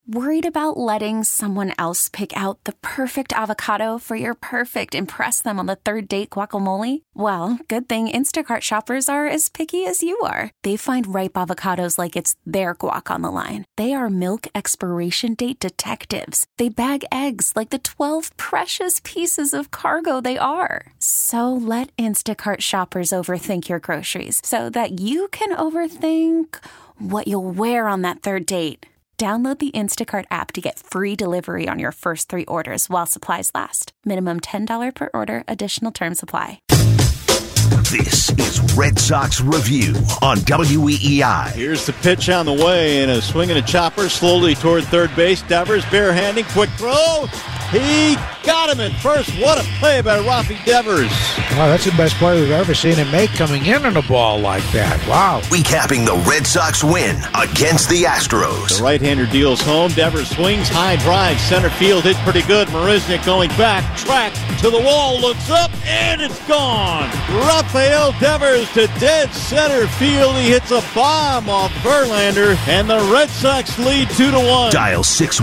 Worried about letting someone else pick out the perfect avocado for your perfect impress them on the third date guacamole? Well, good thing Instacart shoppers are as picky as you are. They find ripe avocados like it's their guac on the line. They are milk expiration date detectives. They bag eggs like the 12 precious pieces of cargo they are. So let Instacart shoppers overthink your groceries so that you can overthink what you'll wear on that third date. Download the Instacart app to get free delivery on your first 3 orders while supplies last. Minimum $10 per order. Additional terms apply. This is Red Sox Review on WEEI. Here's the pitch on the way, and a swing and a chopper slowly toward third base. Devers barehanding, quick throw. He got him at first. What a play by Rafi Devers. Wow, that's the best play we've ever seen him make coming in on a ball like that. Wow. Recapping the Red Sox win against the Astros. The right-hander deals home. Devers swings, high drive, center field hit pretty good. Marisnick going back, track to the wall, looks up, and it's gone. Rafael Devers to dead center field. He hits a bomb off Verlander, and the Red Sox lead 2-1. Dial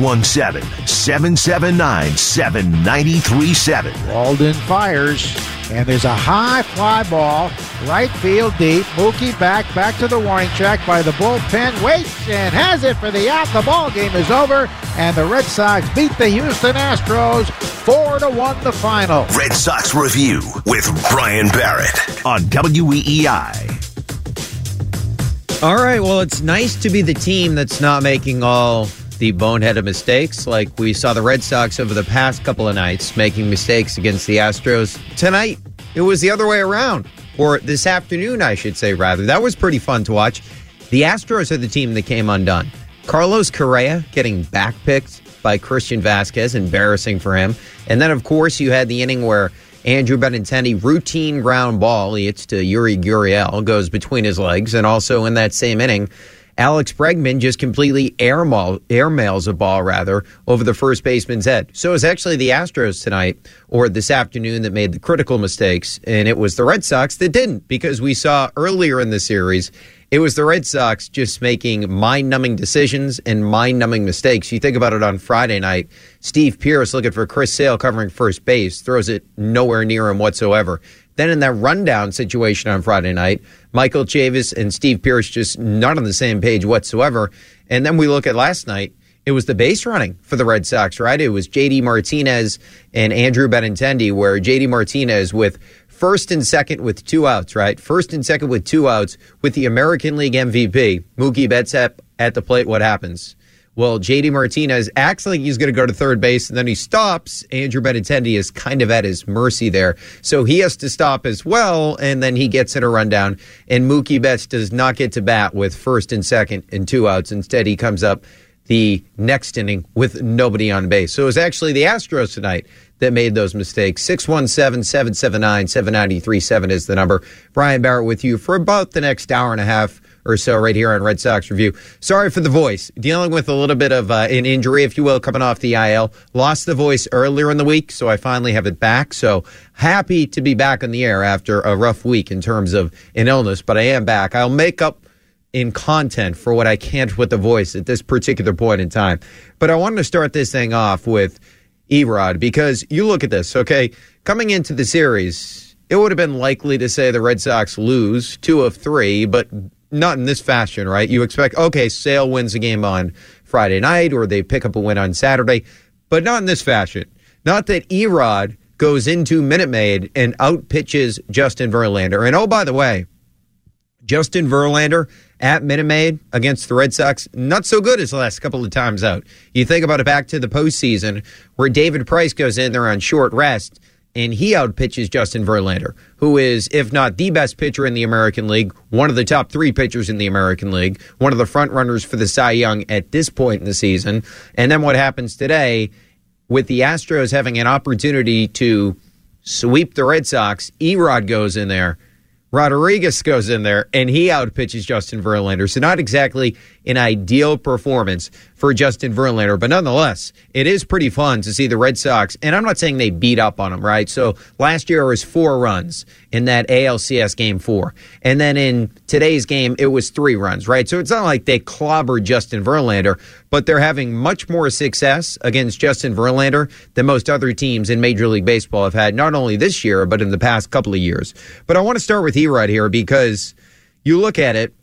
617-779-7937. Walden fires, and there's a high fly ball, right field deep. Mookie back to the warning track by the bullpen, waits and has it for the out. The ball game is over, and the Red Sox beat the Houston Astros 4-1 the final. Red Sox Review with Brian Barrett on WEEI. All right, well, it's nice to be the team that's not making all the boneheaded mistakes like we saw the Red Sox over the past couple of nights making mistakes against the Astros. Tonight, it was the other way around. Or this afternoon, I should say, rather. That was pretty fun to watch. The Astros are the team that came undone. Carlos Correa getting backpicked by Christian Vasquez, embarrassing for him. And then, of course, you had the inning where Andrew Benintendi, routine ground ball, he hits to Yuri Gurriel, goes between his legs. And also in that same inning, Alex Bregman just completely airmails a ball, over the first baseman's head. So it was actually the Astros tonight, or this afternoon, that made the critical mistakes, and it was the Red Sox that didn't, because we saw earlier in the series, it was the Red Sox just making mind-numbing decisions and mind-numbing mistakes. You think about it on Friday night, Steve Pearce looking for Chris Sale covering first base, throws it nowhere near him whatsoever. Then in that rundown situation on Friday night, Michael Chavis and Steve Pearce just not on the same page whatsoever. And then we look at last night, it was the base running for the Red Sox, right? It was J.D. Martinez and Andrew Benintendi, where J.D. Martinez with first and second with 2 outs, right? First and second with 2 outs with the American League MVP, Mookie Betts at the plate. What happens? Well, J.D. Martinez acts like he's going to go to third base, and then he stops. Andrew Benintendi is kind of at his mercy there. So he has to stop as well, and then he gets in a rundown. And Mookie Betts does not get to bat with first and second and 2 outs. Instead, he comes up the next inning with nobody on base. So it was actually the Astros tonight that made those mistakes. 617-779-7937 is the number. Brian Barrett with you for about the next hour and a half or so right here on Red Sox Review. Sorry for the voice. Dealing with a little bit of an injury, if you will, coming off the IL. Lost the voice earlier in the week, so I finally have it back. So happy to be back on the air after a rough week in terms of an illness, but I am back. I'll make up in content for what I can't with the voice at this particular point in time. But I wanted to start this thing off with Erod, because you look at this, okay? Coming into the series, it would have been likely to say the Red Sox lose 2 of 3, but not in this fashion, right? You expect, okay, Sale wins a game on Friday night, or they pick up a win on Saturday, but not in this fashion. Not that Erod goes into Minute Maid and outpitches Justin Verlander. And oh, by the way, Justin Verlander at Minute Maid against the Red Sox, not so good his last couple of times out. You think about it back to the postseason where David Price goes in there on short rest and he outpitches Justin Verlander, who is, if not the best pitcher in the American League, one of the top 3 pitchers in the American League, one of the front runners for the Cy Young at this point in the season. And then what happens today with the Astros having an opportunity to sweep the Red Sox, Erod goes in there, Rodriguez goes in there, and he outpitches Justin Verlander. So not exactly an ideal performance for Justin Verlander. But nonetheless, it is pretty fun to see the Red Sox. And I'm not saying they beat up on them, right? So last year it was 4 runs in that ALCS Game 4. And then in today's game, it was 3 runs, right? So it's not like they clobbered Justin Verlander, but they're having much more success against Justin Verlander than most other teams in Major League Baseball have had, not only this year, but in the past couple of years. But I want to start with Erod here because you look at it,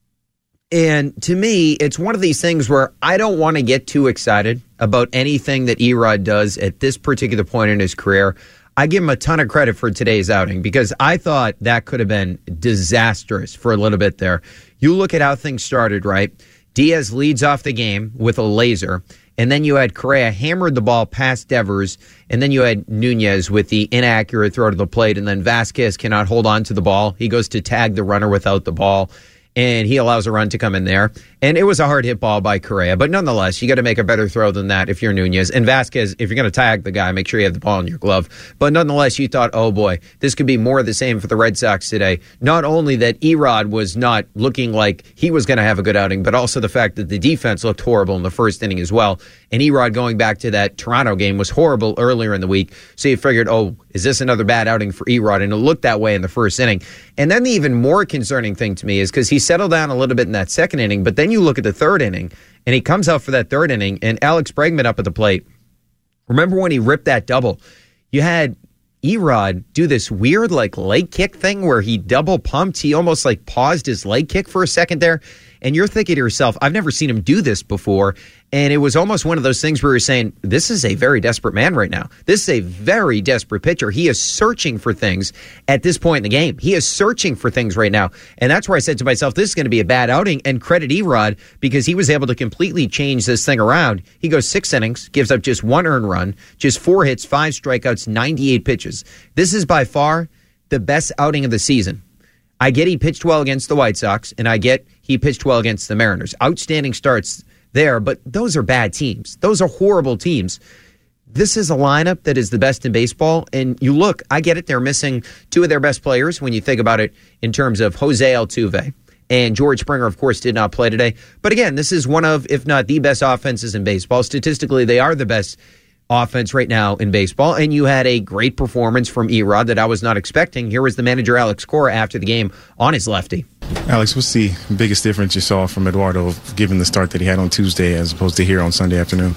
and to me, it's one of these things where I don't want to get too excited about anything that Erod does at this particular point in his career. I give him a ton of credit for today's outing because I thought that could have been disastrous for a little bit there. You look at how things started, right? Diaz leads off the game with a laser, and then you had Correa hammered the ball past Devers, and then you had Nunez with the inaccurate throw to the plate, and then Vasquez cannot hold on to the ball. He goes to tag the runner without the ball, and he allows a run to come in there. And it was a hard hit ball by Correa. But nonetheless, you got to make a better throw than that if you're Nunez. And Vasquez, if you're going to tag the guy, make sure you have the ball in your glove. But nonetheless, you thought, oh boy, this could be more of the same for the Red Sox today. Not only that Erod was not looking like he was going to have a good outing, but also the fact that the defense looked horrible in the first inning as well. And Erod, going back to that Toronto game, was horrible earlier in the week. So you figured, oh, is this another bad outing for Erod? And it looked that way in the first inning. And then the even more concerning thing to me is because he settled down a little bit in that second inning, but then you look at the third inning, and he comes out for that third inning, and Alex Bregman up at the plate. Remember when he ripped that double? You had Erod do this weird leg kick thing where he double pumped. He almost paused his leg kick for a second there. And you're thinking to yourself, I've never seen him do this before. And it was almost one of those things where you're saying, this is a very desperate man right now. This is a very desperate pitcher. He is searching for things at this point in the game. He is searching for things right now. And that's where I said to myself, this is going to be a bad outing. And credit Erod because he was able to completely change this thing around. He goes 6 innings, gives up just 1 earned run, just 4 hits, 5 strikeouts, 98 pitches. This is by far the best outing of the season. I get he pitched well against the White Sox, and I get he pitched well against the Mariners. Outstanding starts there, but those are bad teams. Those are horrible teams. This is a lineup that is the best in baseball, and you look, I get it, they're missing 2 of their best players when you think about it in terms of Jose Altuve. And George Springer, of course, did not play today. But again, this is one of, if not the best offenses in baseball. Statistically, they are the best offense right now in baseball, and you had a great performance from Erod that I was not expecting. Here was the manager, Alex Cora, after the game on his lefty. Alex, what's the biggest difference you saw from Eduardo given the start that he had on Tuesday as opposed to here on Sunday afternoon?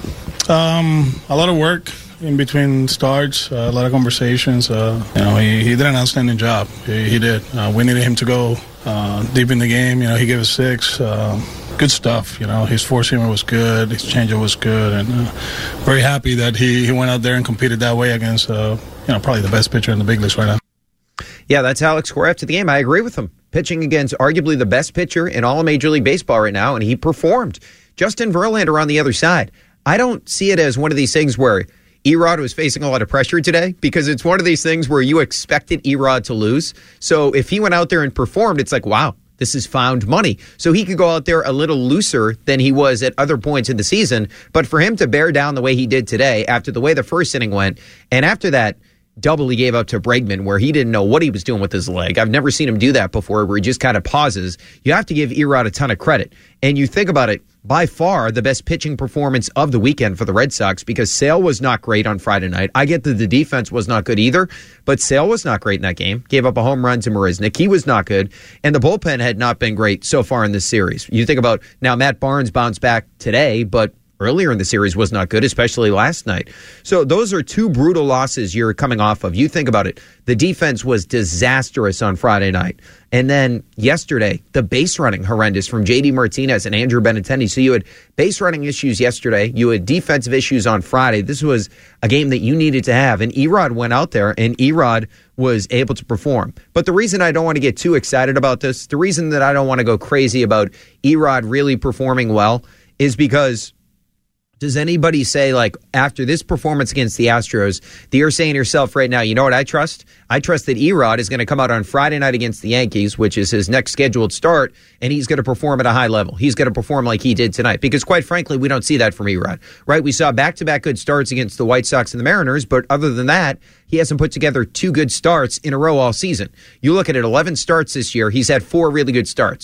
A lot of work in between starts, a lot of conversations. He did an outstanding job. He did. We needed him to go deep in the game. He gave us 6. Good stuff. His four-seamer was good. His changeup was good. And very happy that he went out there and competed that way against, probably the best pitcher in the big leagues right now. Yeah, that's Alex Cora after the game. I agree with him. Pitching against arguably the best pitcher in all of Major League Baseball right now, and he performed. Justin Verlander on the other side. I don't see it as one of these things where Erod was facing a lot of pressure today because it's one of these things where you expected Erod to lose. So if he went out there and performed, it's like, wow, this is found money. So he could go out there a little looser than he was at other points in the season. But for him to bear down the way he did today after the way the first inning went, and after that double he gave up to Bregman where he didn't know what he was doing with his leg. I've never seen him do that before where he just kind of pauses. You have to give Erod a ton of credit. And you think about it, by far the best pitching performance of the weekend for the Red Sox because Sale was not great on Friday night. I get that the defense was not good either, but Sale was not great in that game. Gave up a home run to Marisnick. He was not good. And the bullpen had not been great so far in this series. You think about now Matt Barnes bounced back today, but earlier in the series was not good, especially last night. So those are 2 brutal losses you're coming off of. You think about it. The defense was disastrous on Friday night. And then yesterday, the base running horrendous from J.D. Martinez and Andrew Benintendi. So you had base running issues yesterday. You had defensive issues on Friday. This was a game that you needed to have. And Erod went out there, and Erod was able to perform. But the reason I don't want to get too excited about this, the reason that I don't want to go crazy about Erod really performing well is because does anybody say, after this performance against the Astros, that you're saying to yourself right now, you know what I trust? I trust that Erod is going to come out on Friday night against the Yankees, which is his next scheduled start, and he's going to perform at a high level. He's going to perform like he did tonight. Because quite frankly, we don't see that from Erod, right? We saw back-to-back good starts against the White Sox and the Mariners, but other than that, he hasn't put together 2 good starts in a row all season. You look at it, 11 starts this year, he's had 4 really good starts.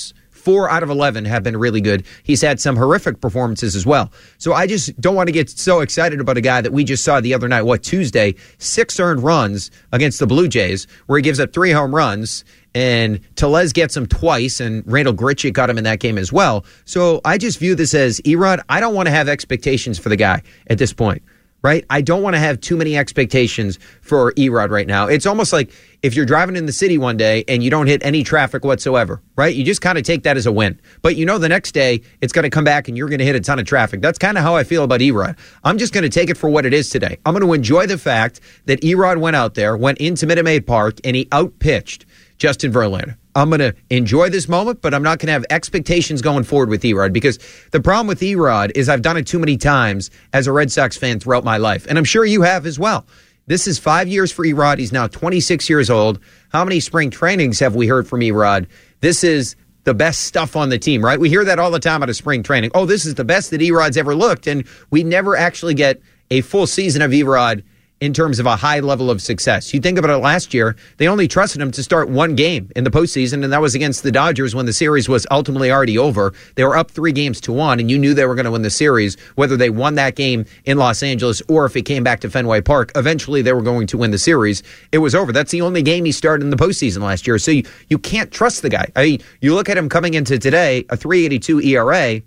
4 out of 11 have been really good. He's had some horrific performances as well. So I just don't want to get so excited about a guy that we just saw the other night, Tuesday, 6 earned runs against the Blue Jays, where he gives up 3 home runs, and Tellez gets him twice, and Randal Grichuk got him in that game as well. So I just view this as, Erod, I don't want to have expectations for the guy at this point, right? I don't want to have too many expectations for Erod right now. It's almost like if you're driving in the city one day and you don't hit any traffic whatsoever, right? You just kind of take that as a win. But you know the next day it's going to come back and you're going to hit a ton of traffic. That's kind of how I feel about Erod. I'm just going to take it for what it is today. I'm going to enjoy the fact that Erod went out there, went into Minute Maid Park, and he outpitched Justin Verlander. I'm going to enjoy this moment, but I'm not going to have expectations going forward with Erod, because the problem with Erod is I've done it too many times as a Red Sox fan throughout my life, and I'm sure you have as well. This is 5 years for Erod. He's now 26 years old. How many spring trainings have we heard from Erod? This is the best stuff on the team, right? We hear that all the time out of spring training. Oh, this is the best that Erod's ever looked, and we never actually get a full season of Erod in terms of a high level of success. You think about it, last year, they only trusted him to start one game in the postseason, and that was against the Dodgers when the series was ultimately already over. They were up 3-1, and you knew they were going to win the series, whether they won that game in Los Angeles or if it came back to Fenway Park. Eventually, they were going to win the series. It was over. That's the only game he started in the postseason last year, so you can't trust the guy. I mean, you look at him coming into today, a 3.82 ERA,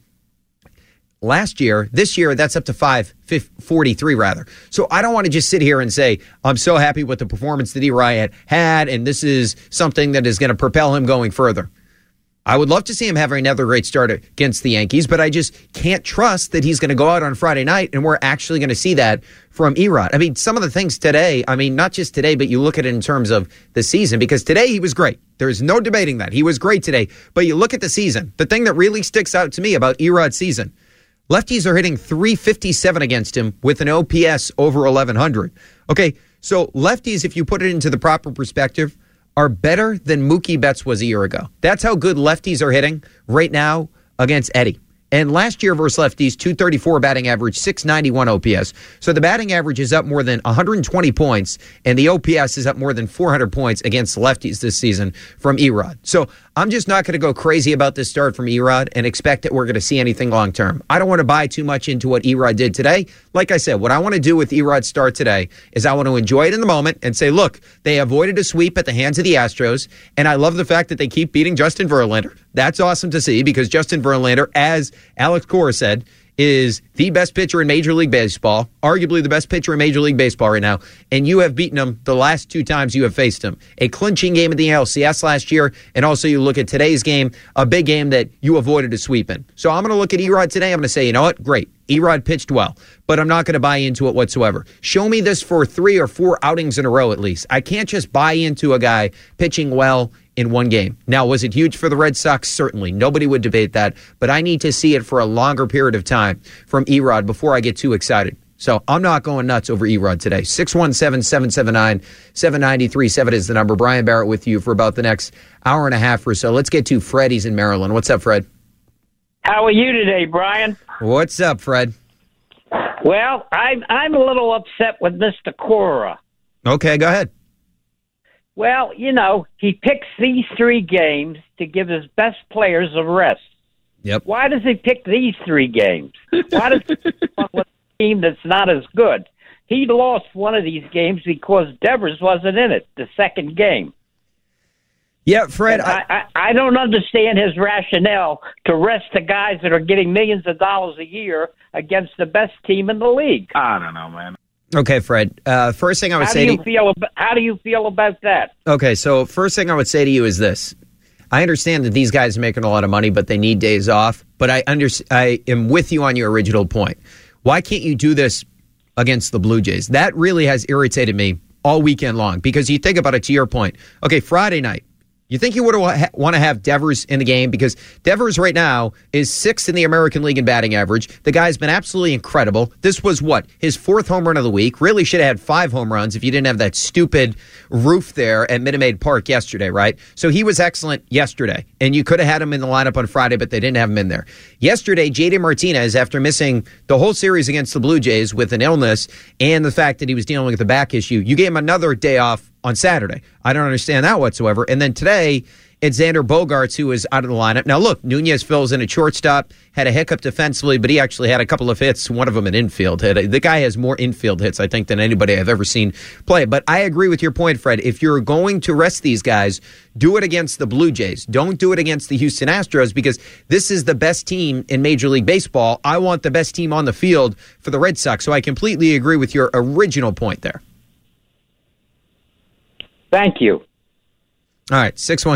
last year, this year, that's up to 5.43 rather. So I don't want to just sit here and say, I'm so happy with the performance that Erod had, and this is something that is going to propel him going further. I would love to see him have another great start against the Yankees, but I just can't trust that he's going to go out on Friday night and we're actually going to see that from Erod. I mean, some of the things today, I mean, not just today, but you look at it in terms of the season, because today he was great. There's no debating that. He was great today. But you look at the season, the thing that really sticks out to me about Erod's season, lefties are hitting .357 against him with an OPS over 1,100. Okay, so lefties, if you put it into the proper perspective, are better than Mookie Betts was a year ago. That's how good lefties are hitting right now against Eddie. And last year versus lefties, .234 batting average, .691 OPS. So the batting average is up more than 120 points, and the OPS is up more than 400 points against lefties this season from Erod. So I'm just not going to go crazy about this start from Erod and expect that we're going to see anything long term. I don't want to buy too much into what Erod did today. Like I said, what I want to do with Erod's start today is I want to enjoy it in the moment and say, look, they avoided a sweep at the hands of the Astros, and I love the fact that they keep beating Justin Verlander. That's awesome to see, because Justin Verlander, as Alex Cora said, is the best pitcher in Major League Baseball, arguably the best pitcher in Major League Baseball right now, and you have beaten him the last 2 times you have faced him. A clinching game in the ALCS last year, and also you look at today's game, a big game that you avoided a sweep in. So I'm going to look at Erod today. I'm going to say, you know what? Great. Erod pitched well, but I'm not going to buy into it whatsoever. Show me this for 3 or 4 outings in a row at least. I can't just buy into a guy pitching well in one game. Now, was it huge for the Red Sox? Certainly. Nobody would debate that, but I need to see it for a longer period of time from Erod before I get too excited. So I'm not going nuts over Erod today. 617-779-7937 is the number. Brian Barrett with you for about the next hour and a half or so. Let's get to Fred. He's in Maryland. What's up, Fred? How are you today, Brian? What's up, Fred? Well, I'm a little upset with Mr. Cora. Okay, go ahead. Well, you know, he picks these 3 games to give his best players a rest. Yep. Why does he pick these 3 games? Why does he pick a team that's not as good? He lost one of these games because Devers wasn't in it, the second game. Yeah, Fred. I don't understand his rationale to rest the guys that are getting millions of dollars a year against the best team in the league. I don't know, man. Okay, Fred. First thing I would say to you. How do you feel about that? Okay, so first thing I would say to you is this. I understand that these guys are making a lot of money, but they need days off. But I am with you on your original point. Why can't you do this against the Blue Jays? That really has irritated me all weekend long, because you think about it, to your point. Okay, Friday night. You think you would want to have Devers in the game, because Devers right now is 6th in the American League in batting average. The guy's been absolutely incredible. This was his 4th home run of the week. Really should have had 5 home runs if you didn't have that stupid roof there at Minute Maid Park yesterday, right? So he was excellent yesterday, and you could have had him in the lineup on Friday, but they didn't have him in there. Yesterday, J.D. Martinez, after missing the whole series against the Blue Jays with an illness and the fact that he was dealing with a back issue, you gave him another day off on Saturday. I don't understand that whatsoever. And then today, it's Xander Bogaerts who is out of the lineup. Now, look, Nunez fills in at shortstop, had a hiccup defensively, but he actually had a couple of hits, one of them an infield hit. The guy has more infield hits, I think, than anybody I've ever seen play. But I agree with your point, Fred. If you're going to rest these guys, do it against the Blue Jays. Don't do it against the Houston Astros, because this is the best team in Major League Baseball. I want the best team on the field for the Red Sox. So I completely agree with your original point there. Thank you. All right,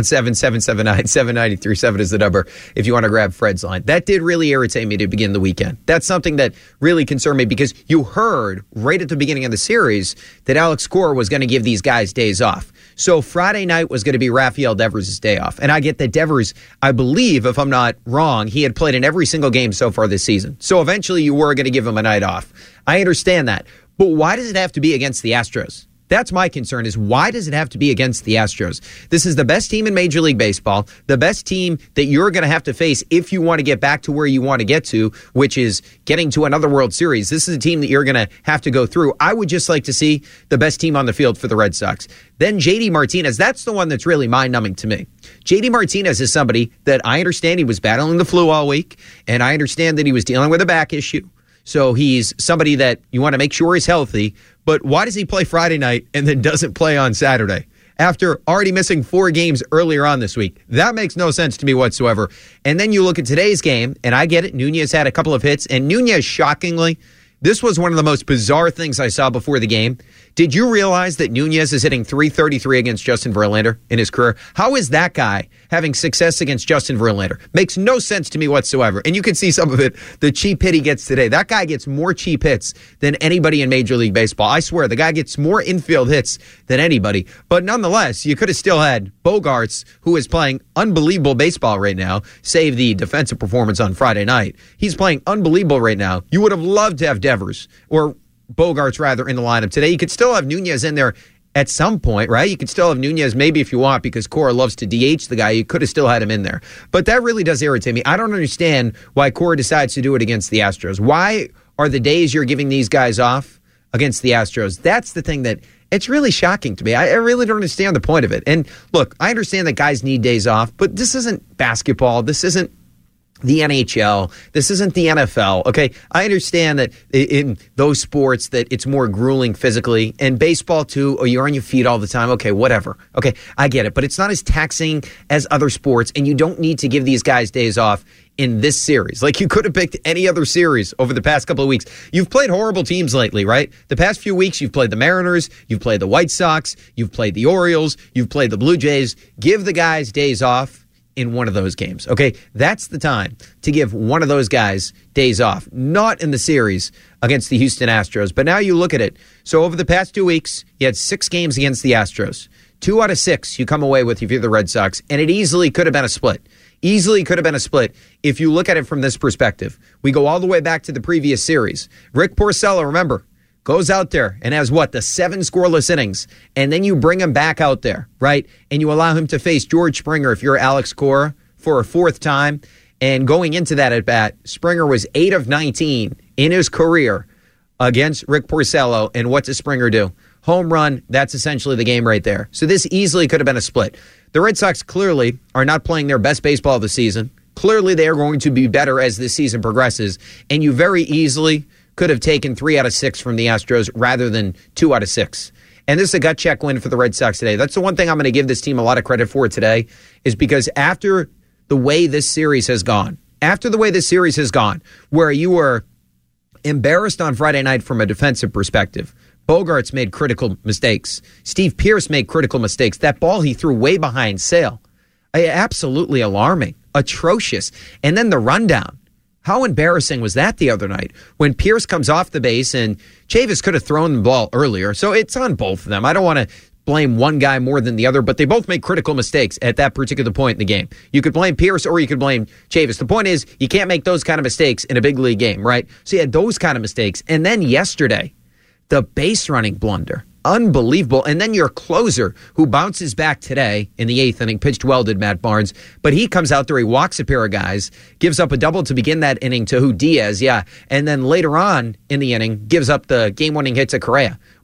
617-779-7937 is the number if you want to grab Fred's line. That did really irritate me to begin the weekend. That's something that really concerned me, because you heard right at the beginning of the series that Alex Cora was going to give these guys days off. So Friday night was going to be Rafael Devers' day off. And I get that Devers, I believe, if I'm not wrong, he had played in every single game so far this season. So eventually you were going to give him a night off. I understand that. But why does it have to be against the Astros? That's my concern, is why does it have to be against the Astros? This is the best team in Major League Baseball, the best team that you're going to have to face if you want to get back to where you want to get to, which is getting to another World Series. This is a team that you're going to have to go through. I would just like to see the best team on the field for the Red Sox. Then JD Martinez, that's the one that's really mind-numbing to me. JD Martinez is somebody that I understand he was battling the flu all week, and I understand that he was dealing with a back issue. So he's somebody that you want to make sure is healthy. But why does he play Friday night and then doesn't play on Saturday after already missing 4 games earlier on this week? That makes no sense to me whatsoever. And then you look at today's game, and I get it. Nunez had a couple of hits, and Nunez, shockingly, this was one of the most bizarre things I saw before the game. Did you realize that Nunez is hitting .333 against Justin Verlander in his career? How is that guy having success against Justin Verlander? Makes no sense to me whatsoever. And you can see some of it, the cheap hit he gets today. That guy gets more cheap hits than anybody in Major League Baseball. I swear, the guy gets more infield hits than anybody. But nonetheless, you could have still had Bogaerts, who is playing unbelievable baseball right now, save the defensive performance on Friday night. He's playing unbelievable right now. You would have loved to have Devers, or Bogaerts rather, in the lineup today. You could still have Nunez in there at some point, right? You could still have Nunez maybe if you want, because Cora loves to DH the guy. You could have still had him in there. But that really does irritate me. I don't understand why Cora decides to do it against the Astros. Why are the days you're giving these guys off against the Astros? That's the thing that it's really shocking to me. I really don't understand the point of it. And look, I understand that guys need days off, but this isn't basketball. This isn't the NHL. This isn't the NFL. Okay, I understand that in those sports that it's more grueling physically, and baseball too, or you're on your feet all the time. Okay, whatever. Okay, I get it, but it's not as taxing as other sports, and you don't need to give these guys days off in this series. Like, you could have picked any other series over the past couple of weeks. You've played horrible teams lately, right? The past few weeks, you've played the Mariners, you've played the White Sox, you've played the Orioles, you've played the Blue Jays. Give the guys days off in one of those games. Okay, that's the time to give one of those guys days off, not in the series against the Houston Astros. But now you look at it. So over the past 2 weeks, you had 6 games against the Astros. 2 out of 6 you come away with if you're the Red Sox, and it easily could have been a split. Easily could have been a split if you look at it from this perspective. We go all the way back to the previous series. Rick Porcello, remember, goes out there and has the 7 scoreless innings, and then you bring him back out there, right? And you allow him to face George Springer if you're Alex Cora for a 4th time. And going into that at bat, Springer was 8 of 19 in his career against Rick Porcello. And what does Springer do? Home run. That's essentially the game right there. So this easily could have been a split. The Red Sox clearly are not playing their best baseball of the season. Clearly they are going to be better as this season progresses. And you very easily could have taken 3 out of 6 from the Astros rather than 2 out of 6. And this is a gut check win for the Red Sox today. That's the one thing I'm going to give this team a lot of credit for today, is because after the way this series has gone, where you were embarrassed on Friday night from a defensive perspective, Bogaerts made critical mistakes. Steve Pearce made critical mistakes. That ball he threw way behind Sale, absolutely alarming, atrocious. And then the rundown. How embarrassing was that the other night when Pearce comes off the base, and Chavis could have thrown the ball earlier. So it's on both of them. I don't want to blame one guy more than the other, but they both made critical mistakes at that particular point in the game. You could blame Pearce or you could blame Chavis. The point is, you can't make those kind of mistakes in a big league game, right? So you had those kind of mistakes. And then yesterday, the base running blunder. Unbelievable. And then your closer, who bounces back today in the 8th inning, pitched well, did Matt Barnes, but he comes out there, he walks a pair of guys, gives up a double to begin that inning to Diaz, and then later on in the inning, gives up the game-winning hit to Correa.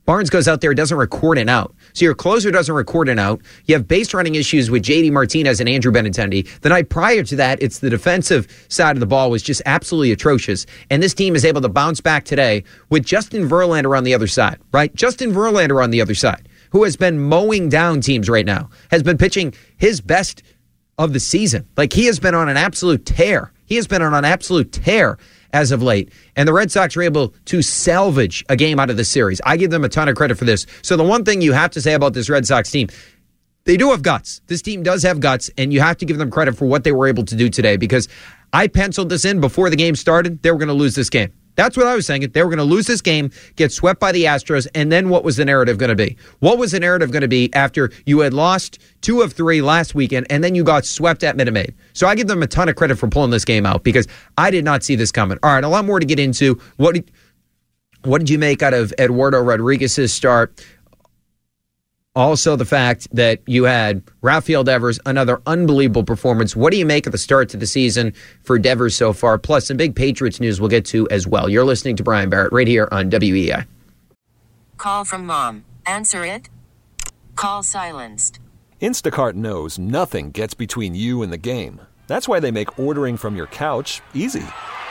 Barnes goes out there, doesn't record an out. So your closer doesn't record an out. You have base running issues with J.D. Martinez and Andrew Benintendi. The night prior to that, it's the defensive side of the ball was just absolutely atrocious. And this team is able to bounce back today with Justin Verlander on the other side, right? Justin Verlander on the other side, who has been mowing down teams right now, has been pitching his best of the season. Like, he has been on an absolute tear. He has been on an absolute tear as of late. And the Red Sox are able to salvage a game out of the series. I give them a ton of credit for this. So the one thing you have to say about this Red Sox team, they do have guts. This team does have guts, and you have to give them credit for what they were able to do today, because I penciled this in before the game started. They were going to lose this game. That's what I was saying. They were going to lose this game, get swept by the Astros, and then what was the narrative going to be? What was the narrative going to be after you had lost 2 of 3 last weekend, and then you got swept at Minute Maid? So I give them a ton of credit for pulling this game out, because I did not see this coming. All right, a lot more to get into. What did you make out of Eduardo Rodriguez's start? Also, the fact that you had Rafael Devers, another unbelievable performance. What do you make of the start to the season for Devers so far? Plus, some big Patriots news we'll get to as well. You're listening to Brian Barrett right here on WEI. Call from mom. Answer it. Call silenced. Instacart knows nothing gets between you and the game. That's why they make ordering from your couch easy.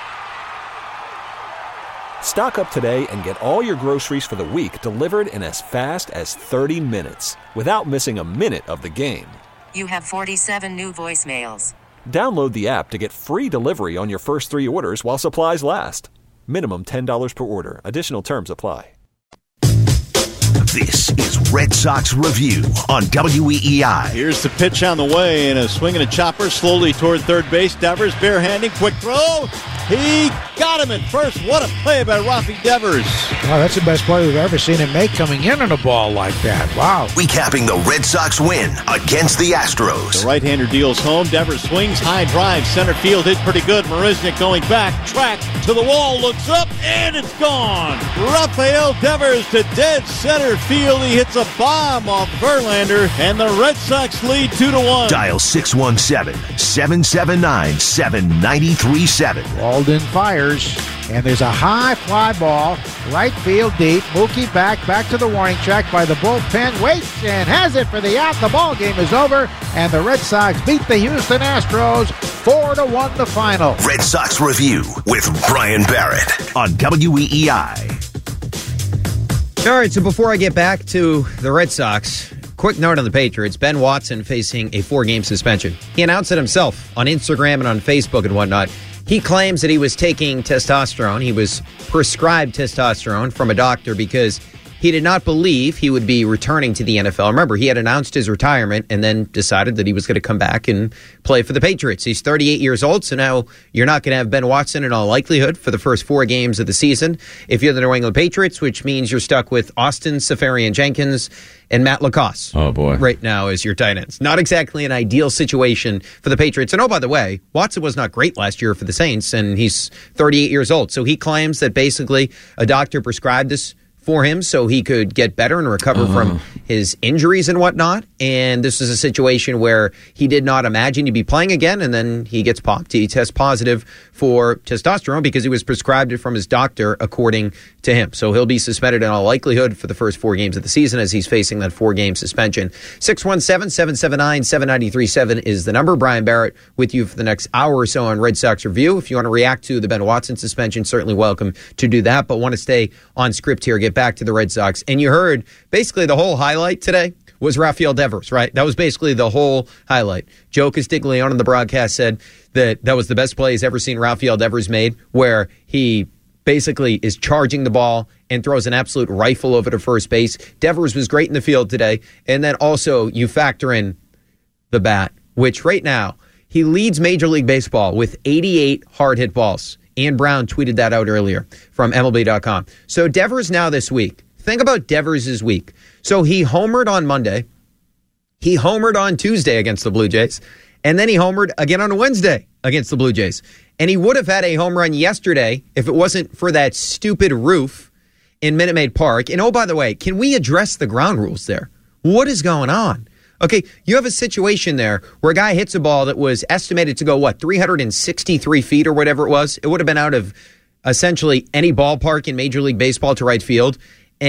Stock up today and get all your groceries for the week delivered in as fast as 30 minutes without missing a minute of the game. You have 47 new voicemails. Download the app to get free delivery on your first 3 orders while supplies last. Minimum $10 per order. Additional terms apply. This is Red Sox Review on WEEI. Here's the pitch on the way, and a swing and a chopper slowly toward third base. Devers barehanding, quick throw. He got him at first. What a play by Rafi Devers. Wow, that's the best play we've ever seen him make, coming in on a ball like that. Wow. Recapping the Red Sox win against the Astros. The right-hander deals home. Devers swings, high drive, center field, hit pretty good. Marisnick going back, track to the wall, looks up, and it's gone. Rafael Devers to dead center field. He hits a bomb off Verlander, and the Red Sox lead 2-1. Dial 617-779-7937. Walden fires, and there's a high fly ball, right field deep. Mookie back to the warning track by the bullpen. Waits and has it for the out. The ball game is over, and the Red Sox beat the Houston Astros 4-1 the final. Red Sox Review with Brian Barrett on WEEI. All right, so before I get back to the Red Sox, quick note on the Patriots. Ben Watson facing a 4-game suspension. He announced it himself on Instagram and on Facebook and whatnot. He claims that he was taking testosterone. He was prescribed testosterone from a doctor because he did not believe he would be returning to the NFL. Remember, he had announced his retirement and then decided that he was going to come back and play for the Patriots. He's 38 years old, so now you're not going to have Ben Watson in all likelihood for the first 4 games of the season if you're the New England Patriots, which means you're stuck with Austin Seferian-Jenkins and Matt LaCosse. Oh, boy. Right now as your tight ends. Not exactly an ideal situation for the Patriots. And oh, by the way, Watson was not great last year for the Saints, and he's 38 years old. So he claims that basically a doctor prescribed this for him so he could get better and recover from his injuries and whatnot. And this is a situation where he did not imagine he'd be playing again, and then he gets popped. He tests positive for testosterone because he was prescribed it from his doctor, according to him. So he'll be suspended in all likelihood for the first 4 games of the season as he's facing that 4-game suspension. 617-779-7937 is the number. Brian Barrett with you for the next hour or so on Red Sox Review. If you want to react to the Ben Watson suspension, certainly welcome to do that, but want to stay on script here, get back to the Red Sox. And you heard basically the whole highlight today was Rafael Devers, right? That was basically the whole highlight. Joe Castiglione on the broadcast said that was the best play he's ever seen Rafael Devers made, where he basically is charging the ball and throws an absolute rifle over to first base. Devers was great in the field today. And then also you factor in the bat, which right now he leads Major League Baseball with 88 hard hit balls. Ian Brown tweeted that out earlier from MLB.com. So Devers now this week. Think about Devers' week. So he homered on Monday. He homered on Tuesday against the Blue Jays. And then he homered again on Wednesday against the Blue Jays. And he would have had a home run yesterday if it wasn't for that stupid roof in Minute Maid Park. And oh, by the way, can we address the ground rules there? What is going on? Okay, you have a situation there where a guy hits a ball that was estimated to go, 363 feet or whatever it was? It would have been out of essentially any ballpark in Major League Baseball to right field. And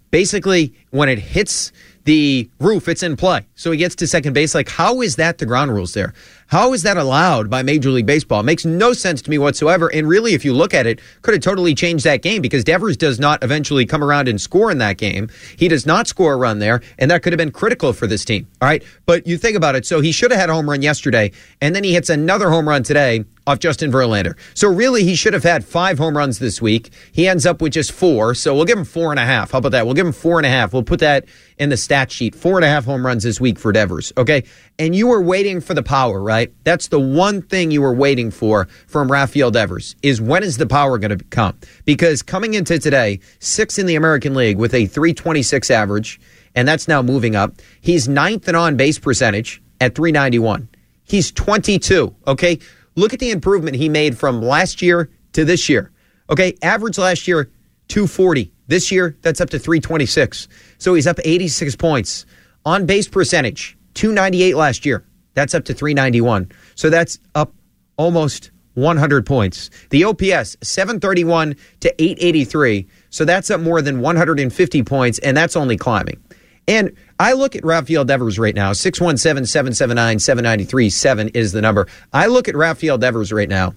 basically when it hits the roof, it's in play. So he gets to second base. Like, how is that the ground rules there? How is that allowed by Major League Baseball? It makes no sense to me whatsoever. And really, if you look at it, could have totally changed that game because Devers does not eventually come around and score in that game. He does not score a run there, and that could have been critical for this team. All right. But you think about it. So he should have had a home run yesterday, and then he hits another home run today off Justin Verlander. So really, he should have had 5 home runs this week. He ends up with just 4. So we'll give him 4.5. How about that? We'll give him 4.5. We'll put that in the stat sheet. 4.5 home runs this week for Devers. Okay. And you were waiting for the power, right? That's the one thing you were waiting for from Rafael Devers is when is the power going to come? Because coming into today, 6th in the American League with a .326 average, and that's now moving up. He's 9th in on-base percentage at .391. He's 22, okay? Look at the improvement he made from last year to this year. Okay, average last year, .240. This year, that's up to .326. So he's up 86 points. On-base percentage, .298 last year. That's up to .391. So that's up almost 100 points. The OPS, 731 to 883. So that's up more than 150 points, and that's only climbing. And I look at Rafael Devers right now. 617-779-7937 is the number. I look at Rafael Devers right now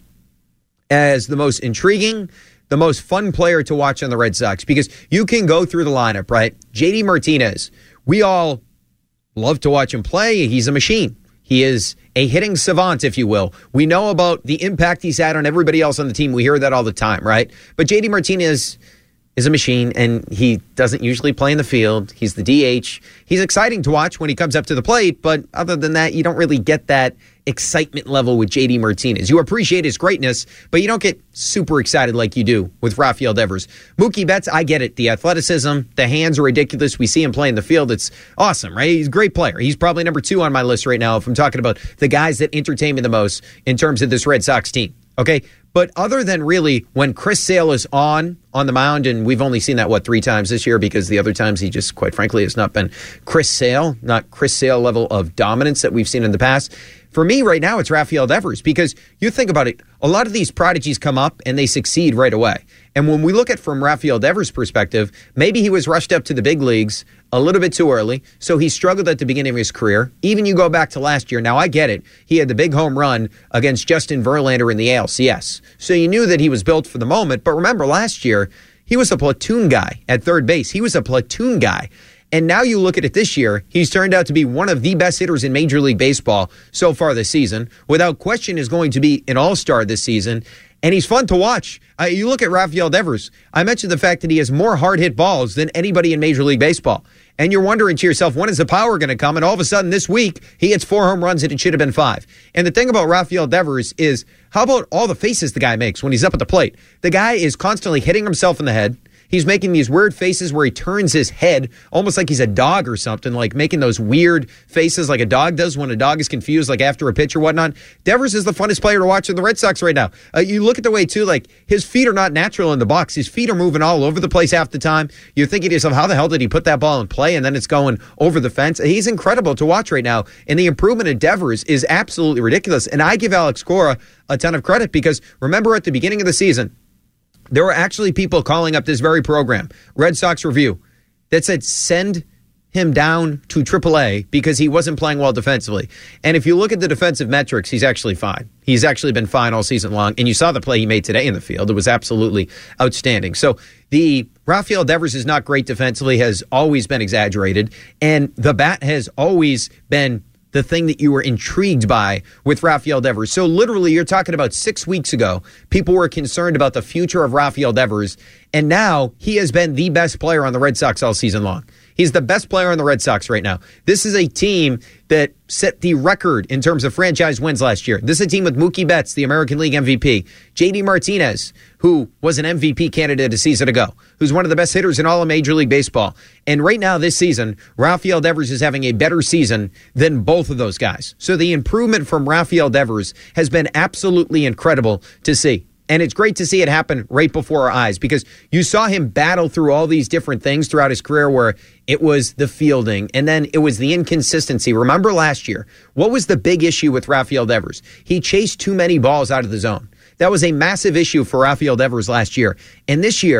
as the most intriguing, the most fun player to watch on the Red Sox because you can go through the lineup, right? JD Martinez, we all love to watch him play. He's a machine. He is a hitting savant, if you will. We know about the impact he's had on everybody else on the team. We hear that all the time, right? But JD Martinez is a machine, and he doesn't usually play in the field. He's the DH. He's exciting to watch when he comes up to the plate, but other than that, you don't really get that excitement level with JD Martinez. You appreciate his greatness, but you don't get super excited like you do with Rafael Devers. Mookie Betts, I get it. The athleticism, the hands are ridiculous. We see him play in the field. It's awesome, right? He's a great player. He's probably number 2 on my list right now if I'm talking about the guys that entertain me the most in terms of this Red Sox team. Okay? But other than really when Chris Sale is on the mound, and we've only seen that, 3 times this year because the other times he just, quite frankly, has not been Chris Sale, not Chris Sale level of dominance that we've seen in the past. For me right now, it's Rafael Devers because you think about it, a lot of these prodigies come up and they succeed right away. And when we look at from Rafael Devers' perspective, maybe he was rushed up to the big leagues a little bit too early, so he struggled at the beginning of his career. Even you go back to last year. Now, I get it. He had the big home run against Justin Verlander in the ALCS. So you knew that he was built for the moment. But remember, last year, he was a platoon guy at third base. He was a platoon guy. And now you look at it this year, he's turned out to be one of the best hitters in Major League Baseball so far this season. Without question, is going to be an all-star this season. And he's fun to watch. You look at Rafael Devers. I mentioned the fact that he has more hard-hit balls than anybody in Major League Baseball. And you're wondering to yourself, when is the power going to come? And all of a sudden this week, he hits 4 home runs and it should have been 5. And the thing about Rafael Devers is, how about all the faces the guy makes when he's up at the plate? The guy is constantly hitting himself in the head. He's making these weird faces where he turns his head almost like he's a dog or something, like making those weird faces like a dog does when a dog is confused, like after a pitch or whatnot. Devers is the funnest player to watch in the Red Sox right now. You look at the way, too, like his feet are not natural in the box. His feet are moving all over the place half the time. You're thinking to yourself, how the hell did he put that ball in play? And then it's going over the fence. He's incredible to watch right now. And the improvement in Devers is absolutely ridiculous. And I give Alex Cora a ton of credit because remember at the beginning of the season, there were actually people calling up this very program, Red Sox Review, that said send him down to AAA because he wasn't playing well defensively. And if you look at the defensive metrics, he's actually fine. He's actually been fine all season long. And you saw the play he made today in the field. It was absolutely outstanding. So the Rafael Devers is not great defensively, has always been exaggerated. And the bat has always been the thing that you were intrigued by with Rafael Devers. So literally, you're talking about 6 weeks ago, people were concerned about the future of Rafael Devers, and now he has been the best player on the Red Sox all season long. He's the best player on the Red Sox right now. This is a team that set the record in terms of franchise wins last year. This is a team with Mookie Betts, the American League MVP, JD Martinez, who was an MVP candidate a season ago, who's one of the best hitters in all of Major League Baseball. And right now this season, Rafael Devers is having a better season than both of those guys. So the improvement from Rafael Devers has been absolutely incredible to see. And it's great to see it happen right before our eyes because you saw him battle through all these different things throughout his career where it was the fielding and then it was the inconsistency. Remember last year, what was the big issue with Rafael Devers? He chased too many balls out of the zone. That was a massive issue for Rafael Devers last year. And this year,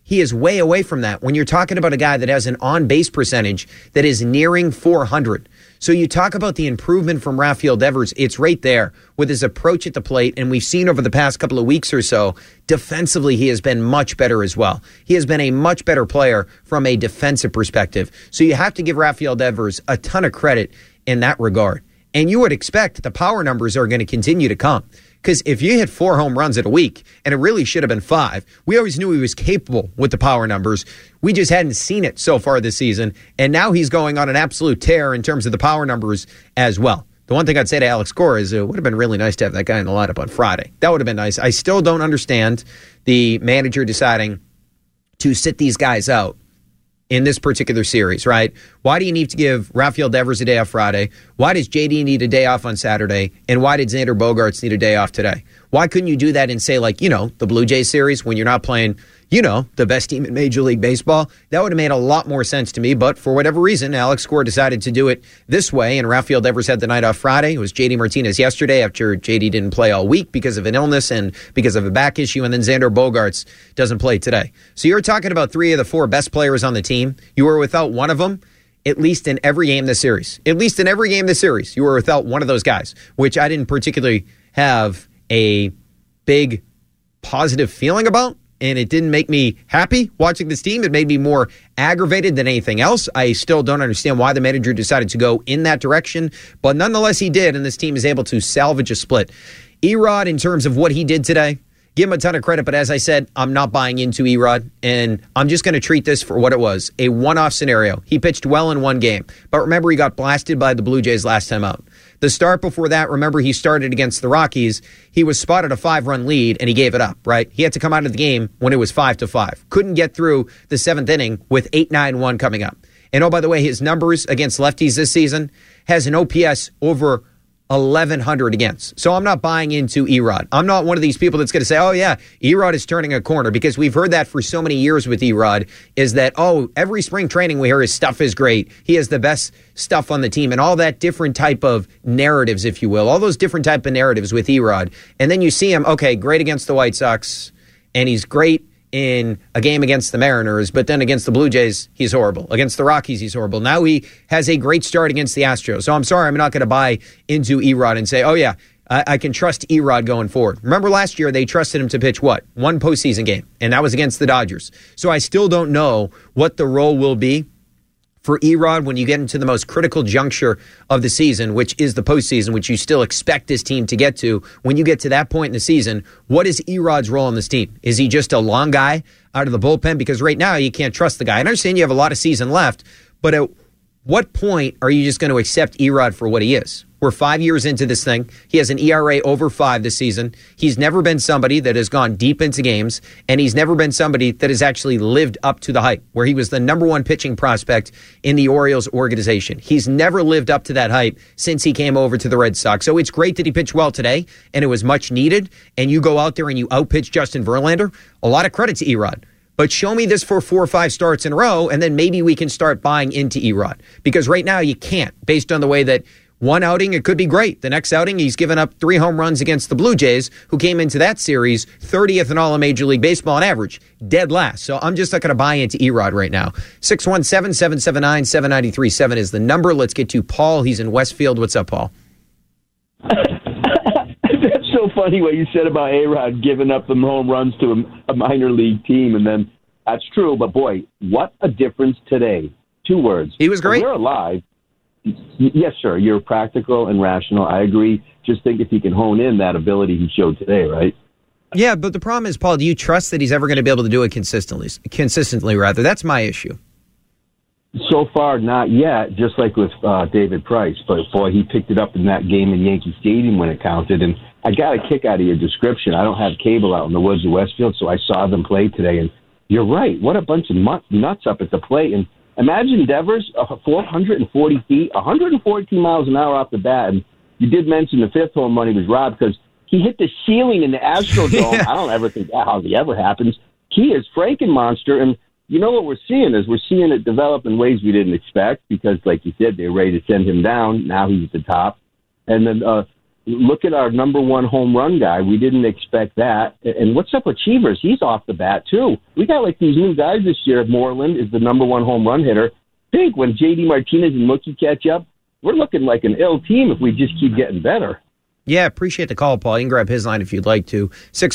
he is way away from that when you're talking about a guy that has an on-base percentage that is nearing 400. So you talk about the improvement from Rafael Devers, it's right there with his approach at the plate, and we've seen over the past couple of weeks or so, defensively he has been much better as well. He has been a much better player from a defensive perspective. So you have to give Rafael Devers a ton of credit in that regard. And you would expect the power numbers are going to continue to come. Because if you hit 4 home runs in a week, and it really should have been 5, we always knew he was capable with the power numbers. We just hadn't seen it so far this season. And now he's going on an absolute tear in terms of the power numbers as well. The one thing I'd say to Alex Cora is it would have been really nice to have that guy in the lineup on Friday. That would have been nice. I still don't understand the manager deciding to sit these guys out in this particular series, right? Why do you need to give Rafael Devers a day off Friday? Why does JD need a day off on Saturday? And why did Xander Bogaerts need a day off today? Why couldn't you do that and say, like, the Blue Jays series when you're not playing, the best team in Major League Baseball? That would have made a lot more sense to me. But for whatever reason, Alex Cora decided to do it this way. And Rafael Devers had the night off Friday. It was JD Martinez yesterday after JD didn't play all week because of an illness and because of a back issue. And then Xander Bogaerts doesn't play today. So you're talking about 3 of the 4 best players on the team. You were without one of them at least in every game this series. At least in every game this series, you were without one of those guys, which I didn't particularly have a big positive feeling about. And it didn't make me happy watching this team. It made me more aggravated than anything else. I still don't understand why the manager decided to go in that direction. But nonetheless, he did, and this team is able to salvage a split. Erod, in terms of what he did today, give him a ton of credit. But as I said, I'm not buying into Erod, and I'm just going to treat this for what it was, a one-off scenario. He pitched well in one game. But remember, he got blasted by the Blue Jays last time out. The start before that, remember, he started against the Rockies. He was spotted a 5-run lead, and he gave it up, right? He had to come out of the game when it was 5-5. Couldn't get through the 7th inning with 8-9-1 coming up. And oh, by the way, his numbers against lefties this season has an OPS over 1,100 against. So I'm not buying into Erod. I'm not one of these people that's going to say, oh, yeah, Erod is turning a corner, because we've heard that for so many years with Erod, is that, oh, every spring training we hear his stuff is great. He has the best stuff on the team, and all that different type of narratives, if you will, all those different type of narratives with Erod. And then you see him, okay, great against the White Sox, and he's great in a game against the Mariners, but then against the Blue Jays, he's horrible. Against the Rockies, he's horrible. Now he has a great start against the Astros. So I'm sorry, I'm not going to buy into Erod and say, oh yeah, I can trust Erod going forward. Remember last year, they trusted him to pitch what? One postseason game, and that was against the Dodgers. So I still don't know what the role will be for Erod when you get into the most critical juncture of the season, which is the postseason, which you still expect this team to get to. When you get to that point in the season, what is Erod's role on this team? Is he just a long guy out of the bullpen? Because right now you can't trust the guy. I understand you have a lot of season left, but at what point are you just going to accept Erod for what he is? We're 5 years into this thing. He has an ERA over 5 this season. He's never been somebody that has gone deep into games, and he's never been somebody that has actually lived up to the hype, where he was the number 1 pitching prospect in the Orioles organization. He's never lived up to that hype since he came over to the Red Sox. So it's great that he pitched well today, and it was much needed, and you go out there and you outpitch Justin Verlander. A lot of credit to Erod. But show me this for 4 or 5 starts in a row, and then maybe we can start buying into Erod. Because right now you can't, based on the way that one outing, it could be great. The next outing, he's given up 3 home runs against the Blue Jays, who came into that series 30th in all of Major League Baseball on average, dead last. So I'm just not going to buy into Erod right now. 617-779-7937 is the number. Let's get to Paul. He's in Westfield. What's up, Paul? That's so funny what you said about Erod giving up the home runs to a minor league team, and then that's true. But boy, what a difference today. 2 words. He was great. We're alive. Yes, sir. You're practical and rational. I agree. Just think if he can hone in that ability he showed today, right? Yeah, but the problem is, Paul, do you trust that he's ever going to be able to do it consistently? That's my issue. So far, not yet, just like with David Price. But, boy, he picked it up in that game in Yankee Stadium when it counted. And I got a kick out of your description. I don't have cable out in the woods of Westfield, so I saw them play today. And you're right. What a bunch of nuts up at the plate. And imagine Devers, 440 feet, 114 miles an hour off the bat. And you did mention the 5th home run he was robbed because he hit the ceiling in the Astrodome. Yeah. I don't ever think that hardly ever happens. He is Frankenmonster. And you know what we're seeing is we're seeing it develop in ways we didn't expect because, like you said, they were ready to send him down. Now he's at the top. And then look at our number one home run guy. We didn't expect that. And what's up with Cheevers? He's off the bat, too. We got like these new guys this year. Moreland is the number one home run hitter. I think when J.D. Martinez and Mookie catch up, we're looking like an ill team if we just keep getting better. Yeah, appreciate the call, Paul. You can grab his line if you'd like to.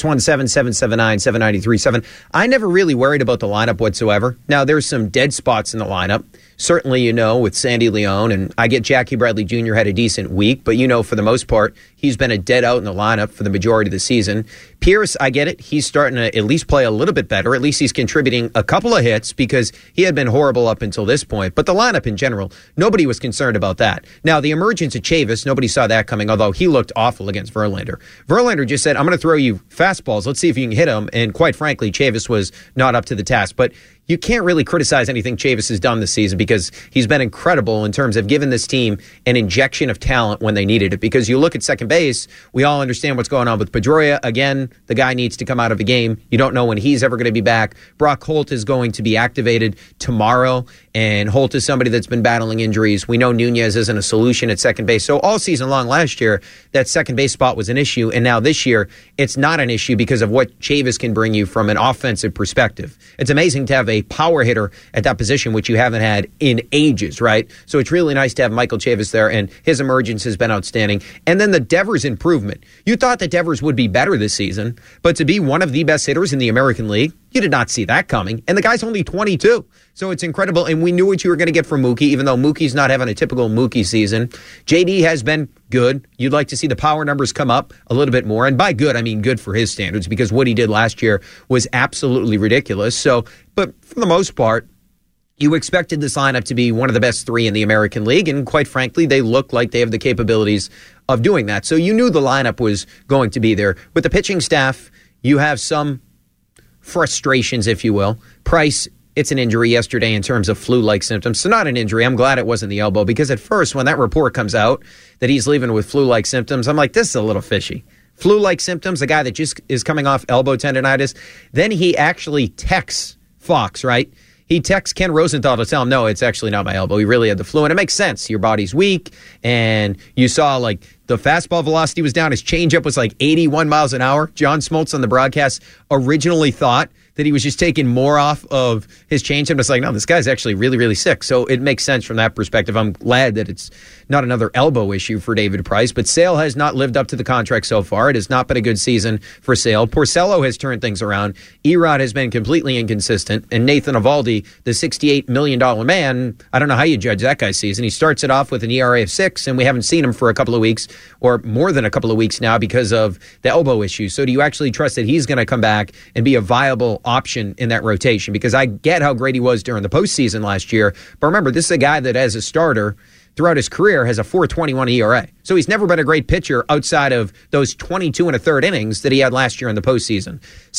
617-779-7937. I never really worried about the lineup whatsoever. Now, there's some dead spots in the lineup. Certainly, with Sandy Leon, and I get Jackie Bradley Jr. had a decent week, but for the most part, he's been a dead out in the lineup for the majority of the season. Pierce, I get it. He's starting to at least play a little bit better. At least he's contributing a couple of hits because he had been horrible up until this point. But the lineup in general, nobody was concerned about that. Now, the emergence of Chavis, nobody saw that coming, although he looked awful against Verlander. Verlander just said, I'm going to throw you fastballs. Let's see if you can hit them. And quite frankly, Chavis was not up to the task. But you can't really criticize anything Chavis has done this season because he's been incredible in terms of giving this team an injection of talent when they needed it. Because you look at second base, we all understand what's going on with Pedroia. Again, the guy needs to come out of a game. You don't know when he's ever going to be back. Brock Holt is going to be activated tomorrow, and Holt is somebody that's been battling injuries. We know Nunez isn't a solution at second base. So all season long last year, that second base spot was an issue, and now this year, it's not an issue because of what Chavis can bring you from an offensive perspective. It's amazing to have a power hitter at that position, which you haven't had in ages, right? So it's really nice to have Michael Chavis there, and his emergence has been outstanding. And then the Devers improvement. You thought that Devers would be better this season, but to be one of the best hitters in the American League, you did not see that coming. And the guy's only 22. So it's incredible. And we knew what you were going to get from Mookie, even though Mookie's not having a typical Mookie season. JD has been good. You'd like to see the power numbers come up a little bit more. And by good, I mean good for his standards, because what he did last year was absolutely ridiculous. So, but for the most part, you expected this lineup to be one of the best three in the American League. And quite frankly, they look like they have the capabilities of doing that. So you knew the lineup was going to be there. With the pitching staff, you have some frustrations, if you will. Price, it's an injury yesterday in terms of flu-like symptoms. So not an injury. I'm glad it wasn't the elbow, because at first when that report comes out that he's leaving with flu-like symptoms, I'm like, this is a little fishy. Flu-like symptoms, a guy that just is coming off elbow tendonitis. Then he actually texts Fox, right? He texts Ken Rosenthal to tell him, no, it's actually not my elbow. He really had the flu. And it makes sense. Your body's weak. And you saw like the fastball velocity was down. His changeup was like 81 miles an hour. John Smoltz on the broadcast originally thought that he was just taking more off of his changeup. It's like, no, this guy's actually really, really sick. So it makes sense from that perspective. I'm glad that it's not another elbow issue for David Price. But Sale has not lived up to the contract so far. It has not been a good season for Sale. Porcello has turned things around. Erod has been completely inconsistent. And Nathan Eovaldi, the $68 million man, I don't know how you judge that guy's season. He starts it off with an ERA of 6, and we haven't seen him for a couple of weeks, or more than a couple of weeks now, because of the elbow issue. So do you actually trust that he's going to come back and be a viable option in that rotation? Because I get how great he was during the postseason last year, but remember, this is a guy that as a starter throughout his career has a 4.21 ERA. So he's never been a great pitcher outside of those 22 and a third innings that he had last year in the postseason.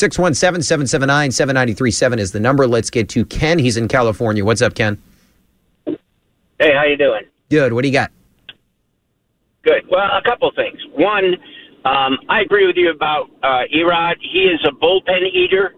617-779-7937 is the number. Let's get to Ken. He's in California. What's up, Ken? Hey, how you doing? Good. What do you got? Good. Well, a couple things. One, I agree with you about Erod. He is a bullpen eater.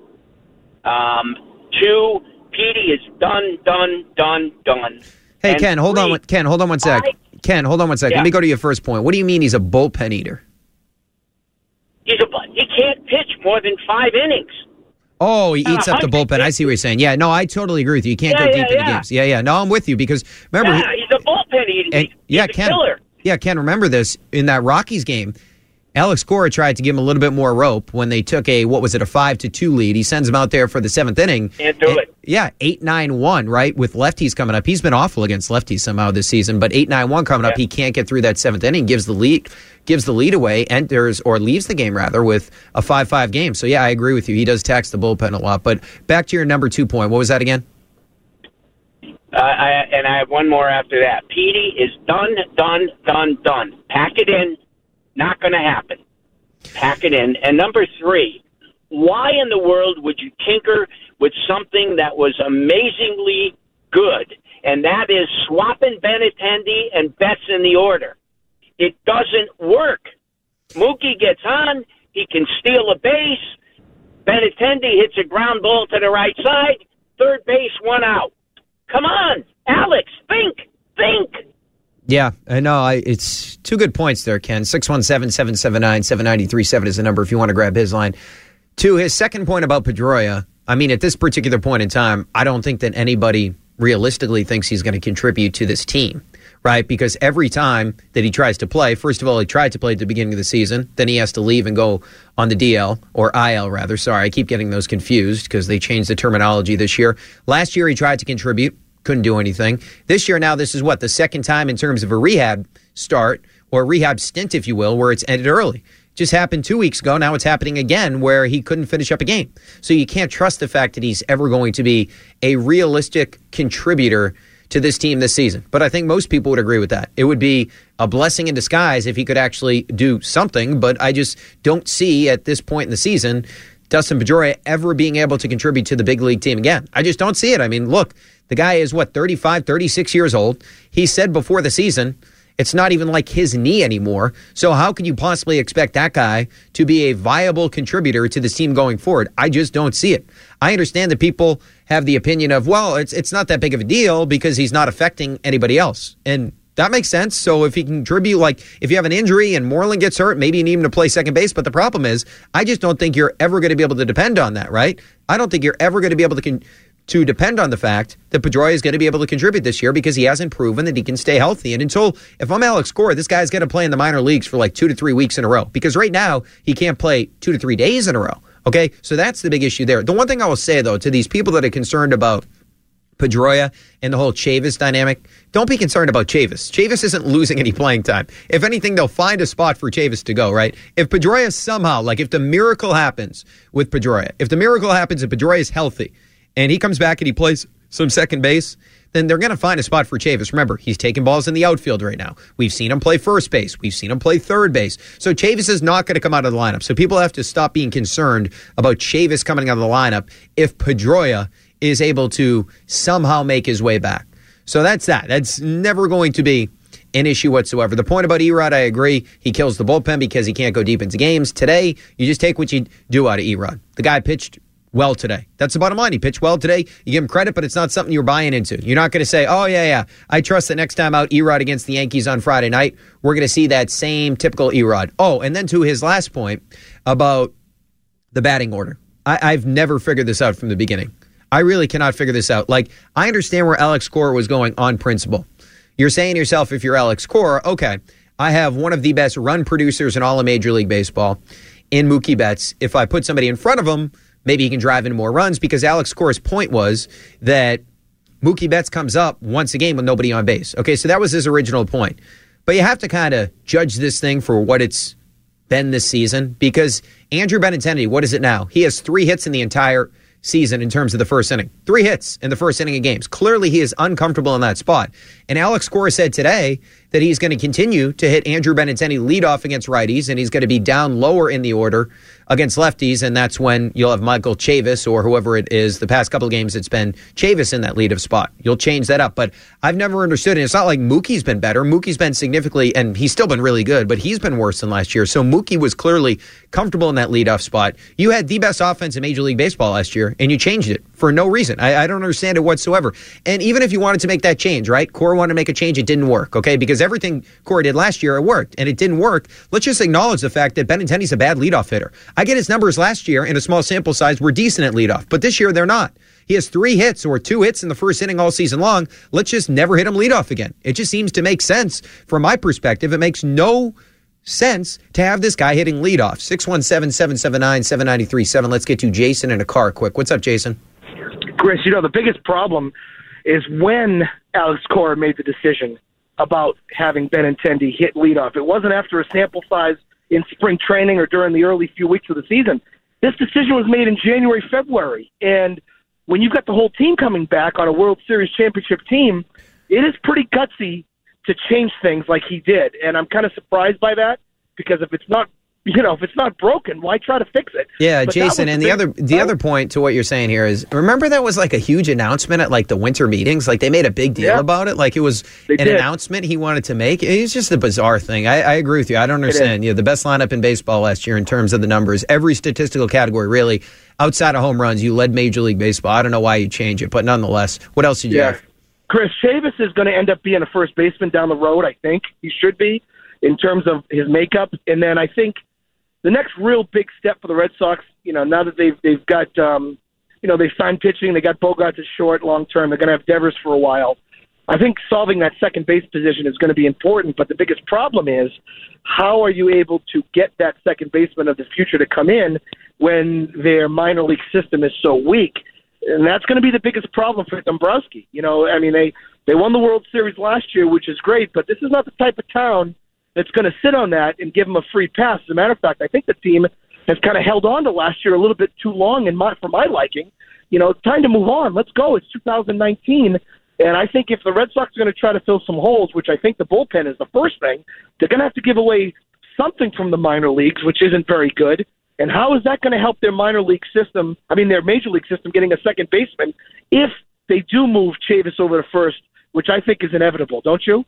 2, Petey is done. Hey, and Ken, hold 3, on. Ken, hold on one sec. Ken, hold on one sec. Yeah. Let me go to your first point. What do you mean he's a bullpen eater? He can't pitch more than 5 innings. Oh, he eats up the bullpen. I see what you're saying. Yeah, no, I totally agree with you. You can't go deep into games. Yeah. No, I'm with you because remember, he's a bullpen eater. He's a killer. Yeah, Ken, remember this in that Rockies game. Alex Cora tried to give him a little bit more rope when they took a 5-2 lead. He sends him out there for the 7th inning. Can't do it. Yeah, 8-9-1, right, with lefties coming up. He's been awful against lefties somehow this season, but 8-9-1 coming up, he can't get through that 7th inning, gives the lead away, enters or leaves the game rather with a 5-5 game. So yeah, I agree with you. He does tax the bullpen a lot. But back to your number 2 point. What was that again? I have one more after that. Petey is done. Pack it in. Not going to happen. Pack it in. And number 3, why in the world would you tinker with something that was amazingly good? And that is swapping Benintendi and Betts in the order. It doesn't work. Mookie gets on. He can steal a base. Benintendi hits a ground ball to the right side. Third base, 1 out. Come on, Alex, think. Yeah, I know. It's two good points there, Ken. 617-779-7937 is the number if you want to grab his line. To his second point about Pedroia, I mean, at this particular point in time, I don't think that anybody realistically thinks he's going to contribute to this team, right? Because every time that he tries to play, first of all, he tried to play at the beginning of the season, then he has to leave and go on the DL, or IL rather. Sorry, I keep getting those confused because they changed the terminology this year. Last year, he tried to contribute. Couldn't do anything. This year now, this is the second time in terms of a rehab start or rehab stint, if you will, where it's ended early. Just happened 2 weeks ago. Now it's happening again where he couldn't finish up a game. So you can't trust the fact that he's ever going to be a realistic contributor to this team this season. But I think most people would agree with that. It would be a blessing in disguise if he could actually do something, but I just don't see at this point in the season Dustin Pedroia ever being able to contribute to the big league team again. I just don't see it. I mean, look, the guy is 35, 36 years old. He said before the season, it's not even like his knee anymore. So how can you possibly expect that guy to be a viable contributor to this team going forward? I just don't see it. I understand that people have the opinion of, well, it's not that big of a deal because he's not affecting anybody else. And that makes sense. So if he can contribute, like if you have an injury and Moreland gets hurt, maybe you need him to play second base. But the problem is, I just don't think you're ever going to be able to depend on that, right? I don't think you're ever going to be able to depend on the fact that Pedroia is going to be able to contribute this year because he hasn't proven that he can stay healthy. And if I'm Alex Cora, this guy's going to play in the minor leagues for like 2 to 3 weeks in a row because right now he can't play 2 to 3 days in a row. Okay, so that's the big issue there. The one thing I will say, though, to these people that are concerned about Pedroia and the whole Chavis dynamic, don't be concerned about Chavis. Chavis isn't losing any playing time. If anything, they'll find a spot for Chavis to go, right? If Pedroia somehow, like if the miracle happens with Pedroia, if the miracle happens and Pedroia is healthy and he comes back and he plays some second base, then they're going to find a spot for Chavis. Remember, he's taking balls in the outfield right now. We've seen him play first base. We've seen him play third base. So Chavis is not going to come out of the lineup. So people have to stop being concerned about Chavis coming out of the lineup if Pedroia is able to somehow make his way back. So that's that. That's never going to be an issue whatsoever. The point about Erod, I agree. He kills the bullpen because he can't go deep into games. Today, you just take what you do out of Erod. The guy pitched well today. That's the bottom line. He pitched well today. You give him credit, but it's not something you're buying into. You're not going to say, oh, yeah, I trust that next time out Erod against the Yankees on Friday night, we're going to see that same typical Erod. Oh, and then to his last point about the batting order. I've never figured this out from the beginning. I really cannot figure this out. Like, I understand where Alex Cora was going on principle. You're saying to yourself, if you're Alex Cora, okay, I have one of the best run producers in all of Major League Baseball in Mookie Betts. If I put somebody in front of him, maybe he can drive in more runs, because Alex Cora's point was that Mookie Betts comes up once a game with nobody on base. Okay, so that was his original point. But you have to kind of judge this thing for what it's been this season, because Andrew Benintendi, what is it now? He has 3 hits in the entire season in terms of the first inning. 3 hits in the first inning of games. Clearly, he is uncomfortable in that spot. And Alex Cora said today that he's going to continue to hit Andrew Benintendi leadoff against righties, and he's going to be down lower in the order against lefties, and that's when you'll have Michael Chavis or whoever it is. The past couple of games, it's been Chavis in that leadoff spot. You'll change that up. But I've never understood it. It's not like Mookie's been better. Mookie's been significantly, and he's still been really good, but he's been worse than last year. So Mookie was clearly comfortable in that leadoff spot. You had the best offense in Major League Baseball last year, and you changed it for no reason. I don't understand it whatsoever. And even if you wanted to make that change, right? Cora wanted to make a change, it didn't work, okay? Because everything Cora did last year, it worked, and it didn't work. Let's just acknowledge the fact that Benintendi's a bad leadoff hitter. I get his numbers last year in a small sample size were decent at leadoff, but this year they're not. He has 3 hits or 2 hits in the first inning all season long. Let's just never hit him leadoff again. It just seems to make sense from my perspective. It makes no sense to have this guy hitting leadoff. 617-779-7937. Let's get to Jason in a car quick. What's up, Jason? Chris, the biggest problem is when Alex Cora made the decision about having Benintendi hit leadoff. It wasn't after a sample size in spring training or during the early few weeks of the season. This decision was made in January, February. And when you've got the whole team coming back on a World Series championship team, it is pretty gutsy to change things like he did. And I'm kind of surprised by that, because if it's not broken, why try to fix it? Yeah, but Jason, and the other point to what you're saying here is, remember that was like a huge announcement at like the winter meetings? Like they made a big deal about it. Like it was announcement he wanted to make. It's just a bizarre thing. I agree with you. I don't understand. The best lineup in baseball last year in terms of the numbers, every statistical category really, outside of home runs, you led Major League Baseball. I don't know why you change it, but nonetheless, what else did you have? Chris, Chavis is going to end up being a first baseman down the road, I think. He should be in terms of his makeup. And then I think the next real big step for the Red Sox, now that they've got, they signed pitching, they got Bogaerts as short long-term, they're going to have Devers for a while. I think solving that second base position is going to be important, but the biggest problem is how are you able to get that second baseman of the future to come in when their minor league system is so weak? And that's going to be the biggest problem for Dombrowski. They won the World Series last year, which is great, but this is not the type of town that's going to sit on that and give them a free pass. As a matter of fact, I think the team has kind of held on to last year a little bit too long for my liking. It's time to move on. Let's go. It's 2019. And I think if the Red Sox are going to try to fill some holes, which I think the bullpen is the first thing, they're going to have to give away something from the minor leagues, which isn't very good. And how is that going to help their their major league system getting a second baseman if they do move Chavis over to first, which I think is inevitable, don't you?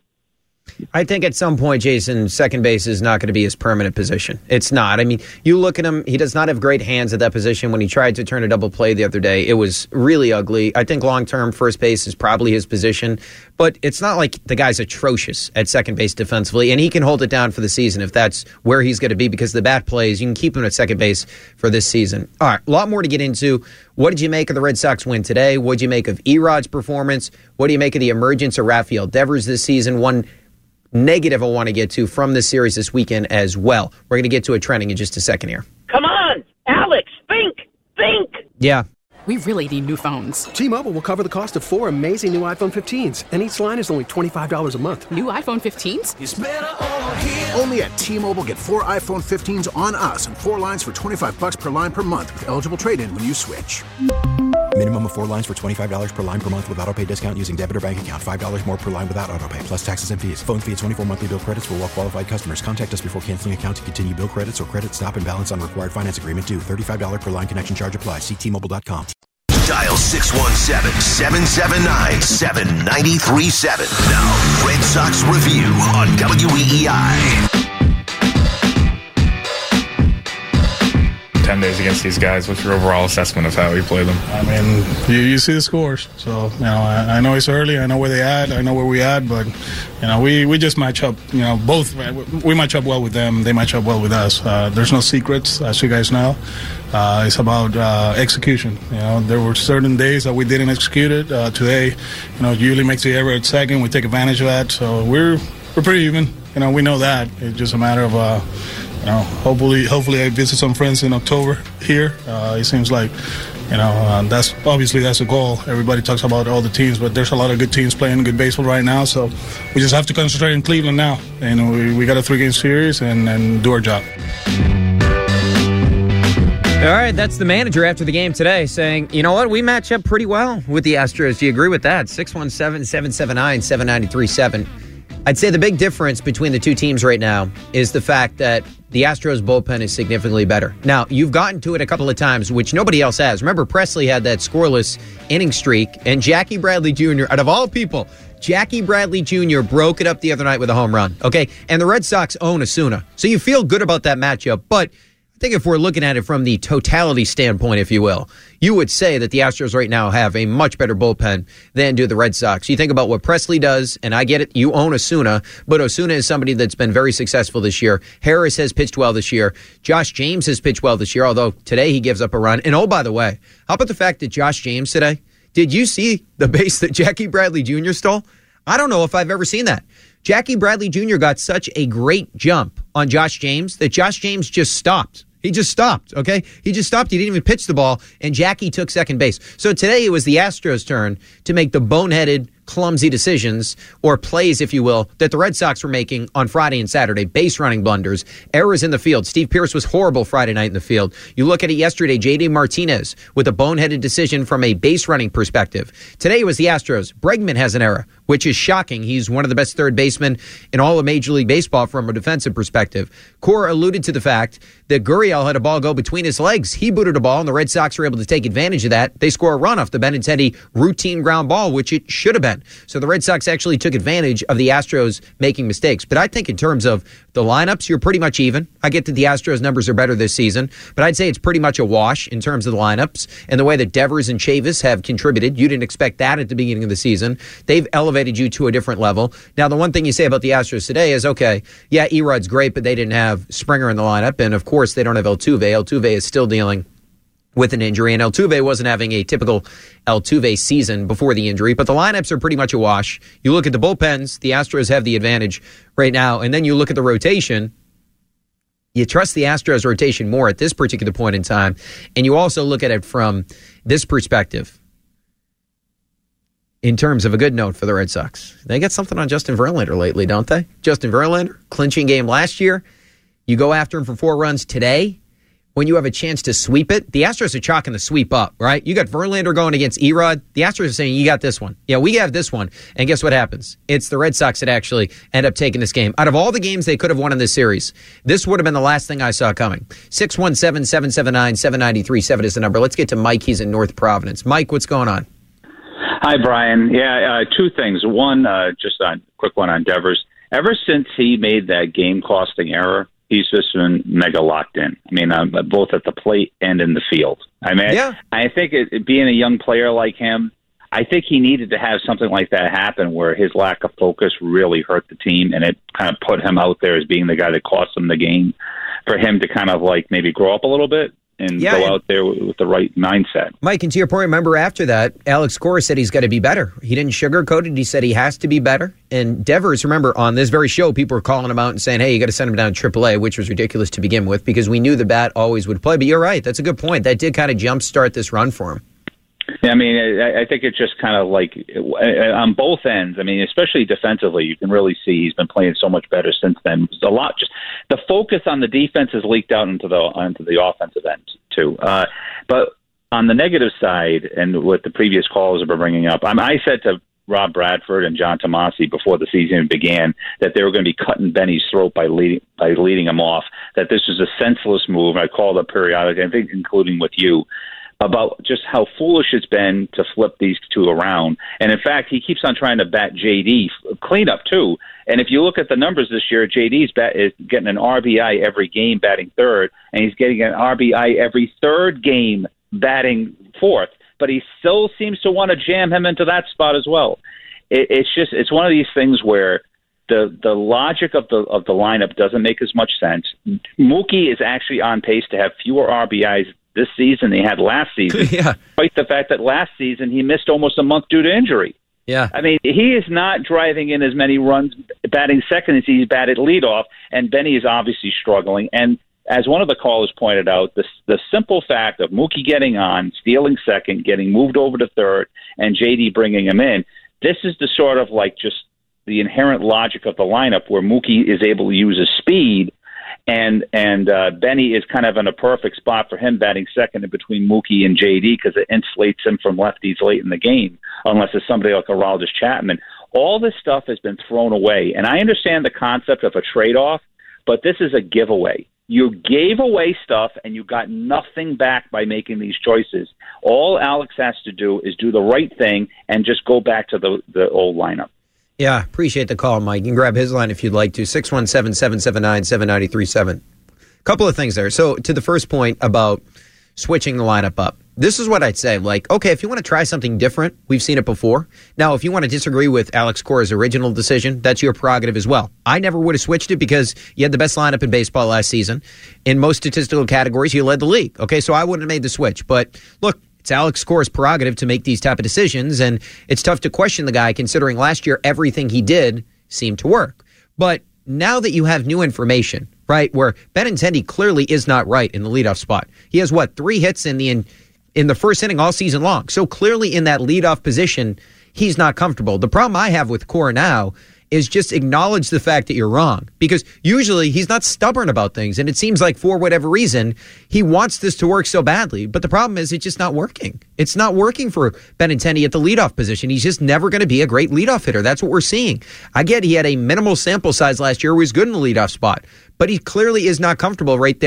I think at some point, Jason, second base is not going to be his permanent position. It's not. You look at him, he does not have great hands at that position. When he tried to turn a double play the other day, it was really ugly. I think long-term first base is probably his position, but it's not like the guy's atrocious at second base defensively, and he can hold it down for the season if that's where he's going to be because the bat plays. You can keep him at second base for this season. All right, a lot more to get into. What did you make of the Red Sox win today? What did you make of Erod's performance? What do you make of the emergence of Rafael Devers this season? One negative I want to get to from this series this weekend as well. We're going to get to it trending in just a second here. Come on, Alex, think. Yeah. We really need new phones. T-Mobile will cover the cost of 4 amazing new iPhone 15s, and each line is only $25 a month. New iPhone 15s? It's better over here. Only at T-Mobile, get 4 iPhone 15s on us and 4 lines for $25 per line per month with eligible trade-in when you switch. Minimum of 4 lines for $25 per line per month with autopay discount using debit or bank account. $5 more per line without autopay, plus taxes and fees. Phone fee at 24 monthly bill credits for well-qualified customers. Contact us before canceling account to continue bill credits or credit stop and balance on required finance agreement due. $35 per line connection charge applies. See T-Mobile.com. Dial 617-779-7937. Now, Red Sox Review on WEEI. 10 days against these guys. What's your overall assessment of how we play them? You see the scores. So, I know it's early. I know where they at. I know where we at. But, we just match up, both. We match up well with them. They match up well with us. There's no secrets, as you guys know. It's about execution. There were certain days that we didn't execute it. Today, usually makes the error at second. We take advantage of that. So we're pretty even. We know that. It's just a matter of, hopefully I visit some friends in October here. It seems like, that's the goal. Everybody talks about all the teams, but there's a lot of good teams playing good baseball right now. So we just have to concentrate in Cleveland now. We got a 3-game series and do our job. All right, that's the manager after the game today saying, you know what, we match up pretty well with the Astros. Do you agree with that? 617-779-7937. I'd say the big difference between the two teams right now is the fact that the Astros bullpen is significantly better. Now, you've gotten to it a couple of times, which nobody else has. Remember, Presley had that scoreless inning streak, and Jackie Bradley Jr., out of all people, Jackie Bradley Jr. broke it up the other night with a home run, okay? And the Red Sox own Osuna. So you feel good about that matchup, but I think if we're looking at it from the totality standpoint, if you will, you would say that the Astros right now have a much better bullpen than do the Red Sox. You think about what Presley does, and I get it, you own Osuna, but Osuna is somebody that's been very successful this year. Harris has pitched well this year. Josh James has pitched well this year, although today he gives up a run. And oh, by the way, how about the fact that Josh James today, did you see the base that Jackie Bradley Jr. stole? I don't know if I've ever seen that. Jackie Bradley Jr. got such a great jump on Josh James that Josh James just stopped. He just stopped, okay? He just stopped. He didn't even pitch the ball, and Jackie took second base. So today it was the Astros' turn to make the boneheaded, clumsy decisions, or plays, if you will, that the Red Sox were making on Friday and Saturday. Base running blunders, errors in the field. Steve Pearce was horrible Friday night in the field. You look at it yesterday, J.D. Martinez with a boneheaded decision from a base running perspective. Today it was the Astros. Bregman has an error, which is shocking. He's one of the best third basemen in all of Major League Baseball from a defensive perspective. Cora alluded to the fact that Gurriel had a ball go between his legs. He booted a ball, and the Red Sox were able to take advantage of that. They score a run off the Benintendi routine ground ball, which it should have been. again. So the Red Sox actually took advantage of the Astros making mistakes. But I think in terms of the lineups, you're pretty much even. I get that the Astros numbers are better this season, but I'd say it's pretty much a wash in terms of the lineups and the way that Devers and Chavis have contributed. You didn't expect that at the beginning of the season. They've elevated you to a different level. Now, the one thing you say about the Astros today is, okay, yeah, Erod's great, but they didn't have Springer in the lineup. And, of course, they don't have Altuve. Altuve is still dealing with an injury, and Altuve wasn't having a typical Altuve season before the injury, but the lineups are pretty much a wash. You look at the bullpens, the Astros have the advantage right now, and then you look at the rotation. You trust the Astros rotation more at this particular point in time, and you also look at it from this perspective. In terms of a good note for the Red Sox, they got something on Justin Verlander lately, don't they? Justin Verlander, clinching game last year. You go after him for 4 runs today. When you have a chance to sweep it, the Astros are chalking the sweep up, right? You got Verlander going against Erod. The Astros are saying, you got this one. Yeah, we have this one. And guess what happens? It's the Red Sox that actually end up taking this game. Out of all the games they could have won in this series, this would have been the last thing I saw coming. 617-779-7937 is the number. Let's get to Mike. He's in North Providence. Mike, what's going on? Hi, Brian. Yeah, 2 things. One, just a quick one on Devers. Ever since he made that game-costing error, he's just been mega locked in. I mean, both at the plate and in the field. I mean, yeah. I think being a young player like him, I think he needed to have something like that happen where his lack of focus really hurt the team, and it kind of put him out there as being the guy that cost him the game, for him to kind of like maybe grow up a little bit and go out there with the right mindset. Mike, and to your point, remember after that, Alex Cora said he's got to be better. He didn't sugarcoat it. He said he has to be better. And Devers, remember, on this very show, people were calling him out and saying, hey, you got to send him down to AAA, which was ridiculous to begin with because we knew the bat always would play. But you're right. That's a good point. That did kind of jumpstart this run for him. Yeah, I mean, I think it's just kind of like on both ends. I mean, especially defensively, you can really see he's been playing so much better since then. A lot, just the focus on the defense has leaked out into the offensive end too. But on the negative side, and what the previous callers have been bringing up, I said to Rob Bradford and John Tomasi before the season began that they were going to be cutting Benny's throat by leading him off. That this was a senseless move. I called up periodically, I think, including with you, about just how foolish it's been to flip these two around. And in fact, he keeps on trying to bat JD cleanup too. And if you look at the numbers this year, JD's is getting an RBI every game batting third, and he's getting an RBI every third game batting fourth. But he still seems to want to jam him into that spot as well. It's one of these things where the logic of the lineup doesn't make as much sense. Mookie is actually on pace to have fewer RBIs this season than he had last season, despite the fact that last season he missed almost a month due to injury. Yeah, I mean, he is not driving in as many runs batting second as he's batted leadoff, and Benny is obviously struggling. And as one of the callers pointed out, the simple fact of Mookie getting on, stealing second, getting moved over to third, and JD bringing him in, this is the sort of like just the inherent logic of the lineup where Mookie is able to use his speed. And Benny is kind of in a perfect spot for him batting second in between Mookie and JD because it insulates him from lefties late in the game, unless it's somebody like Aroldis Chapman. All this stuff has been thrown away. And I understand the concept of a trade-off, but this is a giveaway. You gave away stuff, and you got nothing back by making these choices. All Alex has to do is do the right thing and just go back to the old lineup. Yeah, appreciate the call, Mike. You can grab his line if you'd like to, 617-779-7937. Couple of things there. So to the first point about switching the lineup up, this is what I'd say. Like, okay, if you want to try something different, we've seen it before. Now, if you want to disagree with Alex Cora's original decision, that's your prerogative as well. I never would have switched it because you had the best lineup in baseball last season. In most statistical categories, you led the league. Okay, so I wouldn't have made the switch. But look, it's Alex Cora's prerogative to make these type of decisions, and it's tough to question the guy considering last year everything he did seemed to work. But now that you have new information, right, where Benintendi clearly is not right in the leadoff spot. He has, 3 hits in the first inning all season long. So clearly in that leadoff position, he's not comfortable. The problem I have with Cora now is just acknowledge the fact that you're wrong. Because usually he's not stubborn about things. And it seems like for whatever reason, he wants this to work so badly. But the problem is it's just not working. It's not working for Benintendi at the leadoff position. He's just never going to be a great leadoff hitter. That's what we're seeing. I get he had a minimal sample size last year where he was good in the leadoff spot. But he clearly is not comfortable right there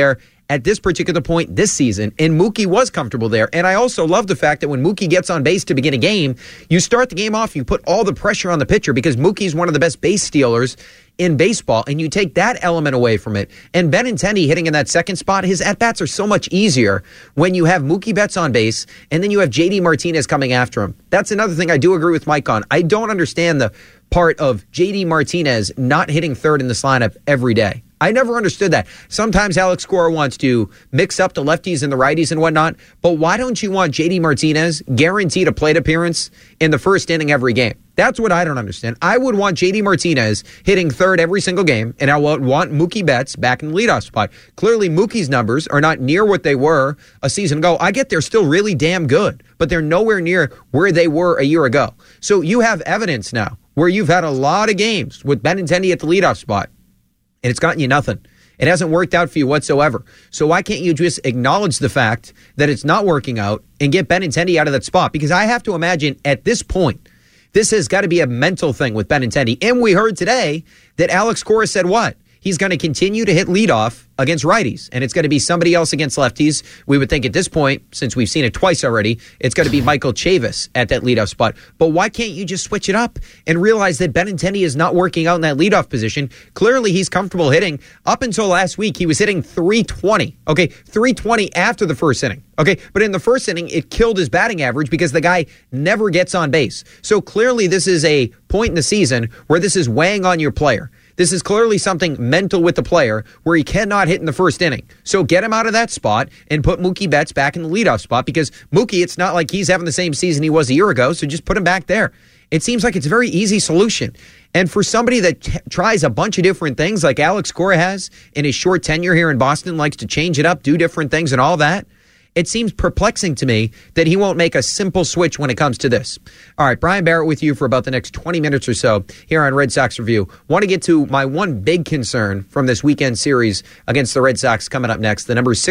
at this particular point this season, and Mookie was comfortable there. And I also love the fact that when Mookie gets on base to begin a game, you start the game off, you put all the pressure on the pitcher because Mookie's one of the best base stealers in baseball, and you take that element away from it. And Benintendi hitting in that second spot, his at-bats are so much easier when you have Mookie Betts on base, and then you have JD Martinez coming after him. That's another thing I do agree with Mike on. I don't understand the part of JD Martinez not hitting third in this lineup every day. I never understood that. Sometimes Alex Cora wants to mix up the lefties and the righties and whatnot, but why don't you want JD Martinez guaranteed a plate appearance in the first inning every game? That's what I don't understand. I would want JD Martinez hitting third every single game, and I would want Mookie Betts back in the leadoff spot. Clearly, Mookie's numbers are not near what they were a season ago. I get they're still really damn good, but they're nowhere near where they were a year ago. So you have evidence now where you've had a lot of games with Benintendi at the leadoff spot, and it's gotten you nothing. It hasn't worked out for you whatsoever. So why can't you just acknowledge the fact that it's not working out and get Benintendi out of that spot? Because I have to imagine at this point, this has got to be a mental thing with Benintendi. And we heard today that Alex Cora said what? He's going to continue to hit leadoff against righties, and it's going to be somebody else against lefties. We would think at this point, since we've seen it twice already, it's going to be Michael Chavis at that leadoff spot. But why can't you just switch it up and realize that Benintendi is not working out in that leadoff position? Clearly, he's comfortable hitting. Up until last week, he was hitting 320. Okay, 320 after the first inning. Okay, but in the first inning, it killed his batting average because the guy never gets on base. So clearly, this is a point in the season where this is weighing on your player. This is clearly something mental with the player where he cannot hit in the first inning. So get him out of that spot and put Mookie Betts back in the leadoff spot because Mookie, it's not like he's having the same season he was a year ago, so just put him back there. It seems like it's a very easy solution. And for somebody that tries a bunch of different things like Alex Cora has in his short tenure here in Boston, likes to change it up, do different things and all that, it seems perplexing to me that he won't make a simple switch when it comes to this. All right, Brian Barrett with you for about the next 20 minutes or so here on Red Sox Review. Want to get to my one big concern from this weekend series against the Red Sox coming up next. The number is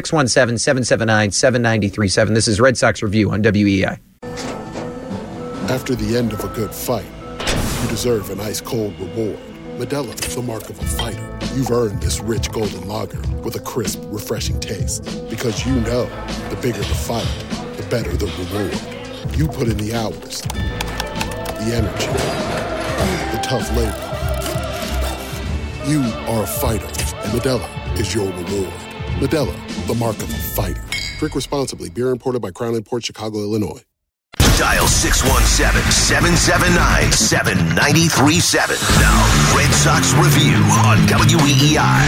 617-779-7937. This is Red Sox Review on WEI. After the end of a good fight, you deserve an ice-cold reward. Modelo is the mark of a fighter. You've earned this rich golden lager with a crisp, refreshing taste. Because you know, the bigger the fight, the better the reward. You put in the hours, the energy, the tough labor. You are a fighter, and Modelo is your reward. Modelo, the mark of a fighter. Drink responsibly. Beer imported by Crown Imports, Chicago, Illinois. Dial 617-779-7937. Now, Red Sox Review on WEEI.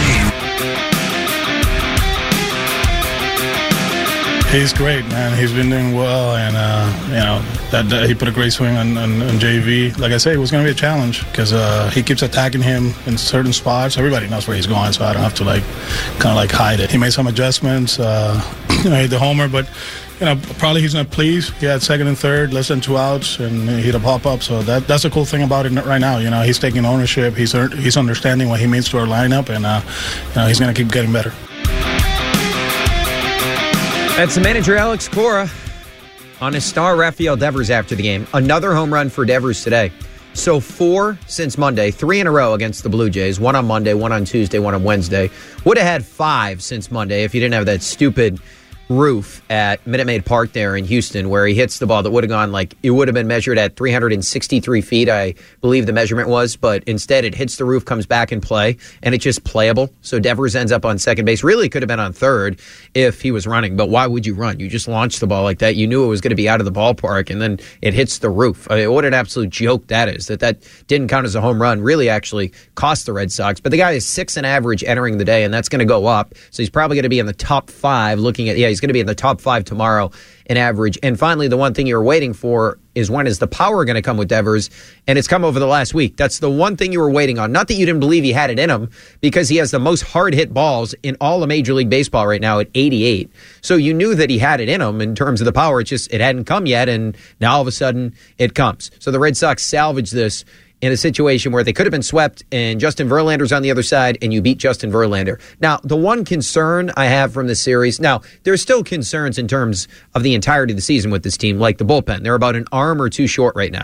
He's great, man. He's been doing well, and that he put a great swing on JV. Like I said, it was going to be a challenge because he keeps attacking him in certain spots. Everybody knows where he's going, so I don't have to hide it. He made some adjustments. He hit the homer, but probably he's not pleased. He had second and third, less than 2 outs, and he hit a pop-up. So that's the cool thing about it right now. He's taking ownership. He's understanding what he means to our lineup, and he's going to keep getting better. That's the manager, Alex Cora, on his star, Rafael Devers, after the game. Another home run for Devers today. So 4 since Monday, 3 in a row against the Blue Jays. 1 on Monday, 1 on Tuesday, 1 on Wednesday. Would have had 5 since Monday if you didn't have that stupid roof at Minute Maid Park there in Houston where he hits the ball that would have gone it would have been measured at 363 feet, I believe the measurement was, but instead it hits the roof, comes back in play, and it's just playable. So Devers ends up on second base. Really could have been on third if he was running, but why would you run? You just launched the ball like that. You knew it was going to be out of the ballpark, and then it hits the roof. I mean, what an absolute joke that is, that didn't count as a home run, really actually cost the Red Sox. But the guy is 6 in average entering the day, and that's going to go up. So he's probably going to be in the top 5 looking at, he's going to be in the top 5 tomorrow in average. And finally, the one thing you're waiting for is when is the power going to come with Devers? And it's come over the last week. That's the one thing you were waiting on. Not that you didn't believe he had it in him, because he has the most hard-hit balls in all of Major League Baseball right now at 88. So you knew that he had it in him in terms of the power. It's just it hadn't come yet, and now all of a sudden it comes. So the Red Sox salvaged this in a situation where they could have been swept and Justin Verlander's on the other side and you beat Justin Verlander. Now, the one concern I have from this series, now, there's still concerns in terms of the entirety of the season with this team, like the bullpen. They're about an arm or two short right now.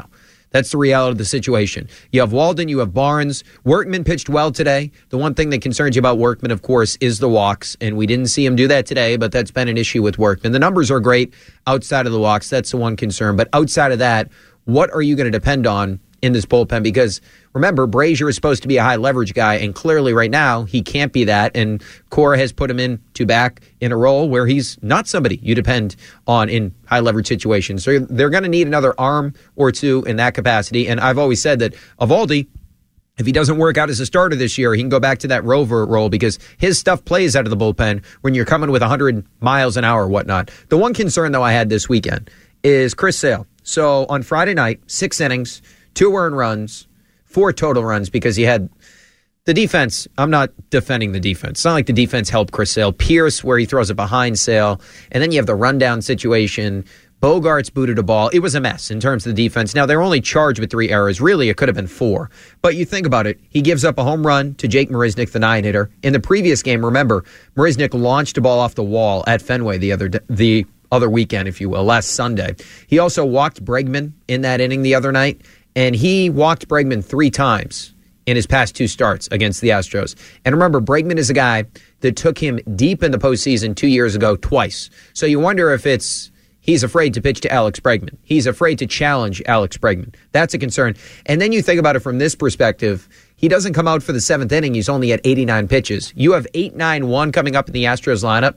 That's the reality of the situation. You have Walden, you have Barnes. Workman pitched well today. The one thing that concerns you about Workman, of course, is the walks, and we didn't see him do that today, but that's been an issue with Workman. The numbers are great outside of the walks. That's the one concern. But outside of that, what are you going to depend on in this bullpen? Because remember, Brazier is supposed to be a high leverage guy, and clearly right now he can't be that. And Cora has put him into back in a role where he's not somebody you depend on in high leverage situations. So they're going to need another arm or two in that capacity. And I've always said that Eovaldi, if he doesn't work out as a starter this year, he can go back to that rover role because his stuff plays out of the bullpen when you're coming with 100 miles an hour or whatnot. The one concern, though, I had this weekend is Chris Sale. So on Friday night, 6 innings, 2 earned runs, 4 total runs because he had the defense. I'm not defending the defense. It's not like the defense helped Chris Sale. Pierce, where he throws it behind Sale. And then you have the rundown situation. Bogarts booted a ball. It was a mess in terms of the defense. Now, they're only charged with 3 errors. Really, it could have been 4. But you think about it. He gives up a home run to Jake Marisnick, the 9-hitter. In the previous game, remember, Marisnick launched a ball off the wall at Fenway the other weekend, if you will, last Sunday. He also walked Bregman in that inning the other night. And he walked Bregman 3 times in his past 2 starts against the Astros. And remember, Bregman is a guy that took him deep in the postseason 2 years ago twice. So you wonder if he's afraid to pitch to Alex Bregman. He's afraid to challenge Alex Bregman. That's a concern. And then you think about it from this perspective. He doesn't come out for the 7th inning. He's only at 89 pitches. You have 8-9-1 coming up in the Astros lineup,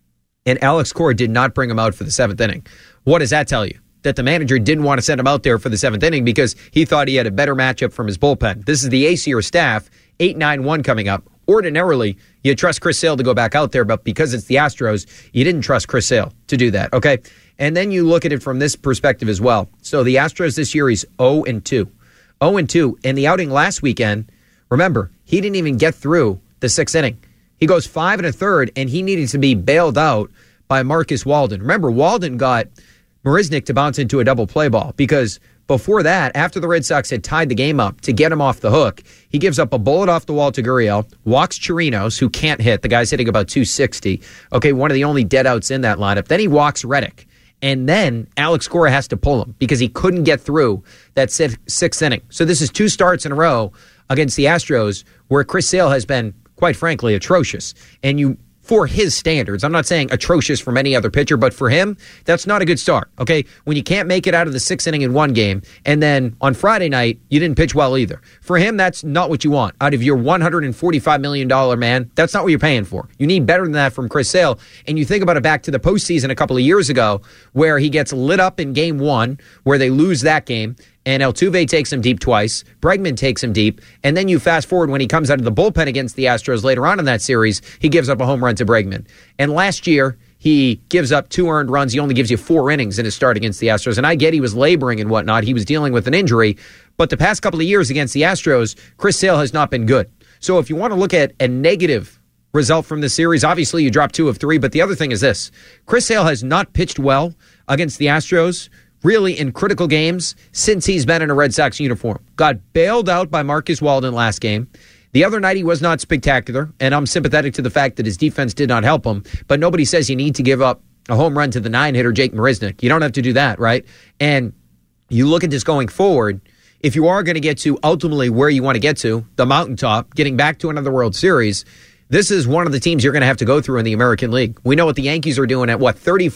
and Alex Cora did not bring him out for the 7th inning. What does that tell you? That the manager didn't want to send him out there for the 7th inning because he thought he had a better matchup from his bullpen. This is the ACR staff, 8-9-1 coming up. Ordinarily, you trust Chris Sale to go back out there, but because it's the Astros, you didn't trust Chris Sale to do that, okay? And then you look at it from this perspective as well. So the Astros this year, he's 0-2. 0-2. And the outing last weekend, remember, he didn't even get through the 6th inning. He goes 5 1/3, and he needed to be bailed out by Marcus Walden. Remember, Walden got Marisnick to bounce into a double play ball because before that, after the Red Sox had tied the game up to get him off the hook, he gives up a bullet off the wall to Gurriel, walks Chirinos, who can't hit. The guy's hitting about 260. Okay, one of the only dead outs in that lineup. Then he walks Reddick. And then Alex Cora has to pull him because he couldn't get through that 6th inning. So this is 2 starts in a row against the Astros where Chris Sale has been, quite frankly, atrocious. And for his standards, I'm not saying atrocious from any other pitcher, but for him, that's not a good start, okay? When you can't make it out of the 6th inning in one game, and then on Friday night, you didn't pitch well either. For him, that's not what you want. Out of your $145 million man, that's not what you're paying for. You need better than that from Chris Sale. And you think about it back to the postseason a couple of years ago, where he gets lit up in game 1, where they lose that game, and Altuve takes him deep twice. Bregman takes him deep. And then you fast forward when he comes out of the bullpen against the Astros later on in that series, he gives up a home run to Bregman. And last year, he gives up 2 earned runs. He only gives you 4 innings in his start against the Astros. And I get he was laboring and whatnot. He was dealing with an injury. But the past couple of years against the Astros, Chris Sale has not been good. So if you want to look at a negative result from this series, obviously you drop 2 of 3. But the other thing is this. Chris Sale has not pitched well against the Astros really in critical games since he's been in a Red Sox uniform. Got bailed out by Marcus Walden last game. The other night he was not spectacular, and I'm sympathetic to the fact that his defense did not help him, but nobody says you need to give up a home run to the 9-hitter Jake Marisnick. You don't have to do that, right? And you look at this going forward, if you are going to get to ultimately where you want to get to, the mountaintop, getting back to another World Series, this is one of the teams you're going to have to go through in the American League. We know what the Yankees are doing at,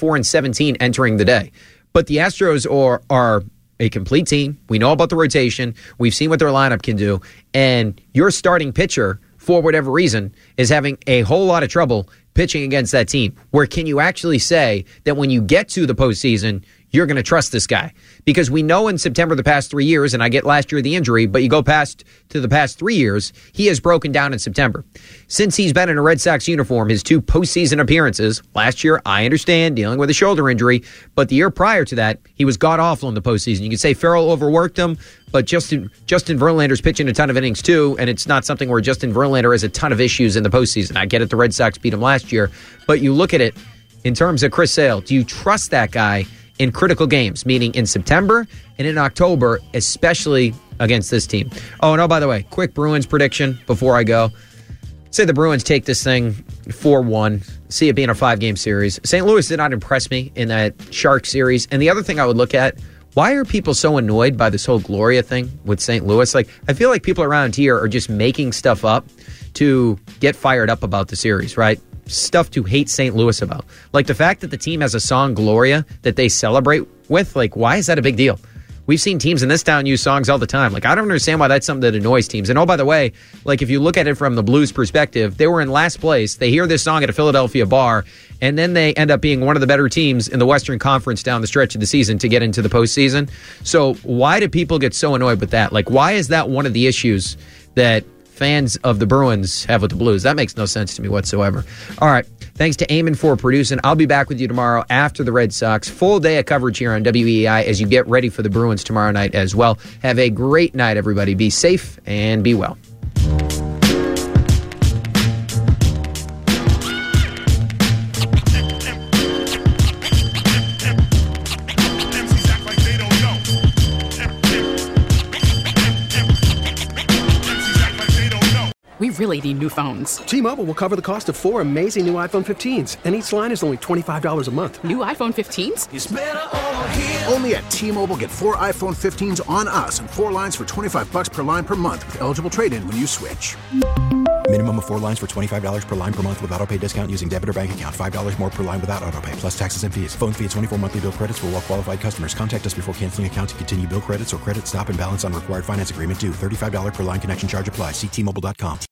34-17 entering the day. But the Astros are a complete team. We know about the rotation. We've seen what their lineup can do. And your starting pitcher, for whatever reason, is having a whole lot of trouble pitching against that team. Where can you actually say that when you get to the postseason, you're going to trust this guy? Because we know in September the past 3 years, and I get last year the injury, but you go past to the past 3 years, he has broken down in September. Since he's been in a Red Sox uniform, his 2 postseason appearances, last year, I understand, dealing with a shoulder injury, but the year prior to that, he was god-awful in the postseason. You can say Farrell overworked him, but Justin Verlander's pitching a ton of innings too, and it's not something where Justin Verlander has a ton of issues in the postseason. I get it, the Red Sox beat him last year, but you look at it in terms of Chris Sale, do you trust that guy in critical games, meaning in September and in October, especially against this team? Oh, and by the way, quick Bruins prediction before I go. Say the Bruins take this thing 4-1, see it being a 5-game series. St. Louis did not impress me in that Shark series. And the other thing I would look at, why are people so annoyed by this whole Gloria thing with St. Louis? Like, I feel like people around here are just making stuff up to get fired up about the series, right? Stuff to hate St. Louis about. Like the fact that the team has a song, Gloria, that they celebrate with, like, why is that a big deal? We've seen teams in this town use songs all the time. Like, I don't understand why that's something that annoys teams. And oh, by the way, like, if you look at it from the Blues perspective, they were in last place. They hear this song at a Philadelphia bar, and then they end up being one of the better teams in the Western Conference down the stretch of the season to get into the postseason. So why do people get so annoyed with that? Like, why is that one of the issues that fans of the Bruins have with the Blues? That makes no sense to me whatsoever. All right. Thanks to Eamon for producing. I'll be back with you tomorrow after the Red Sox. Full day of coverage here on WEEI as you get ready for the Bruins tomorrow night as well. Have a great night, everybody. Be safe and be well. We really need new phones. T-Mobile will cover the cost of 4 amazing new iPhone 15s, and each line is only $25 a month. New iPhone 15s? It's better over here. Only at T-Mobile, get 4 iPhone 15s on us and 4 lines for $25 per line per month with eligible trade-in when you switch. Minimum of 4 lines for $25 per line per month with autopay discount using debit or bank account. $5 more per line without autopay, plus taxes and fees. Phone fee at 24 monthly bill credits for well-qualified customers. Contact us before canceling account to continue bill credits or credit stop and balance on required finance agreement due. $35 per line connection charge applies. See T-Mobile.com.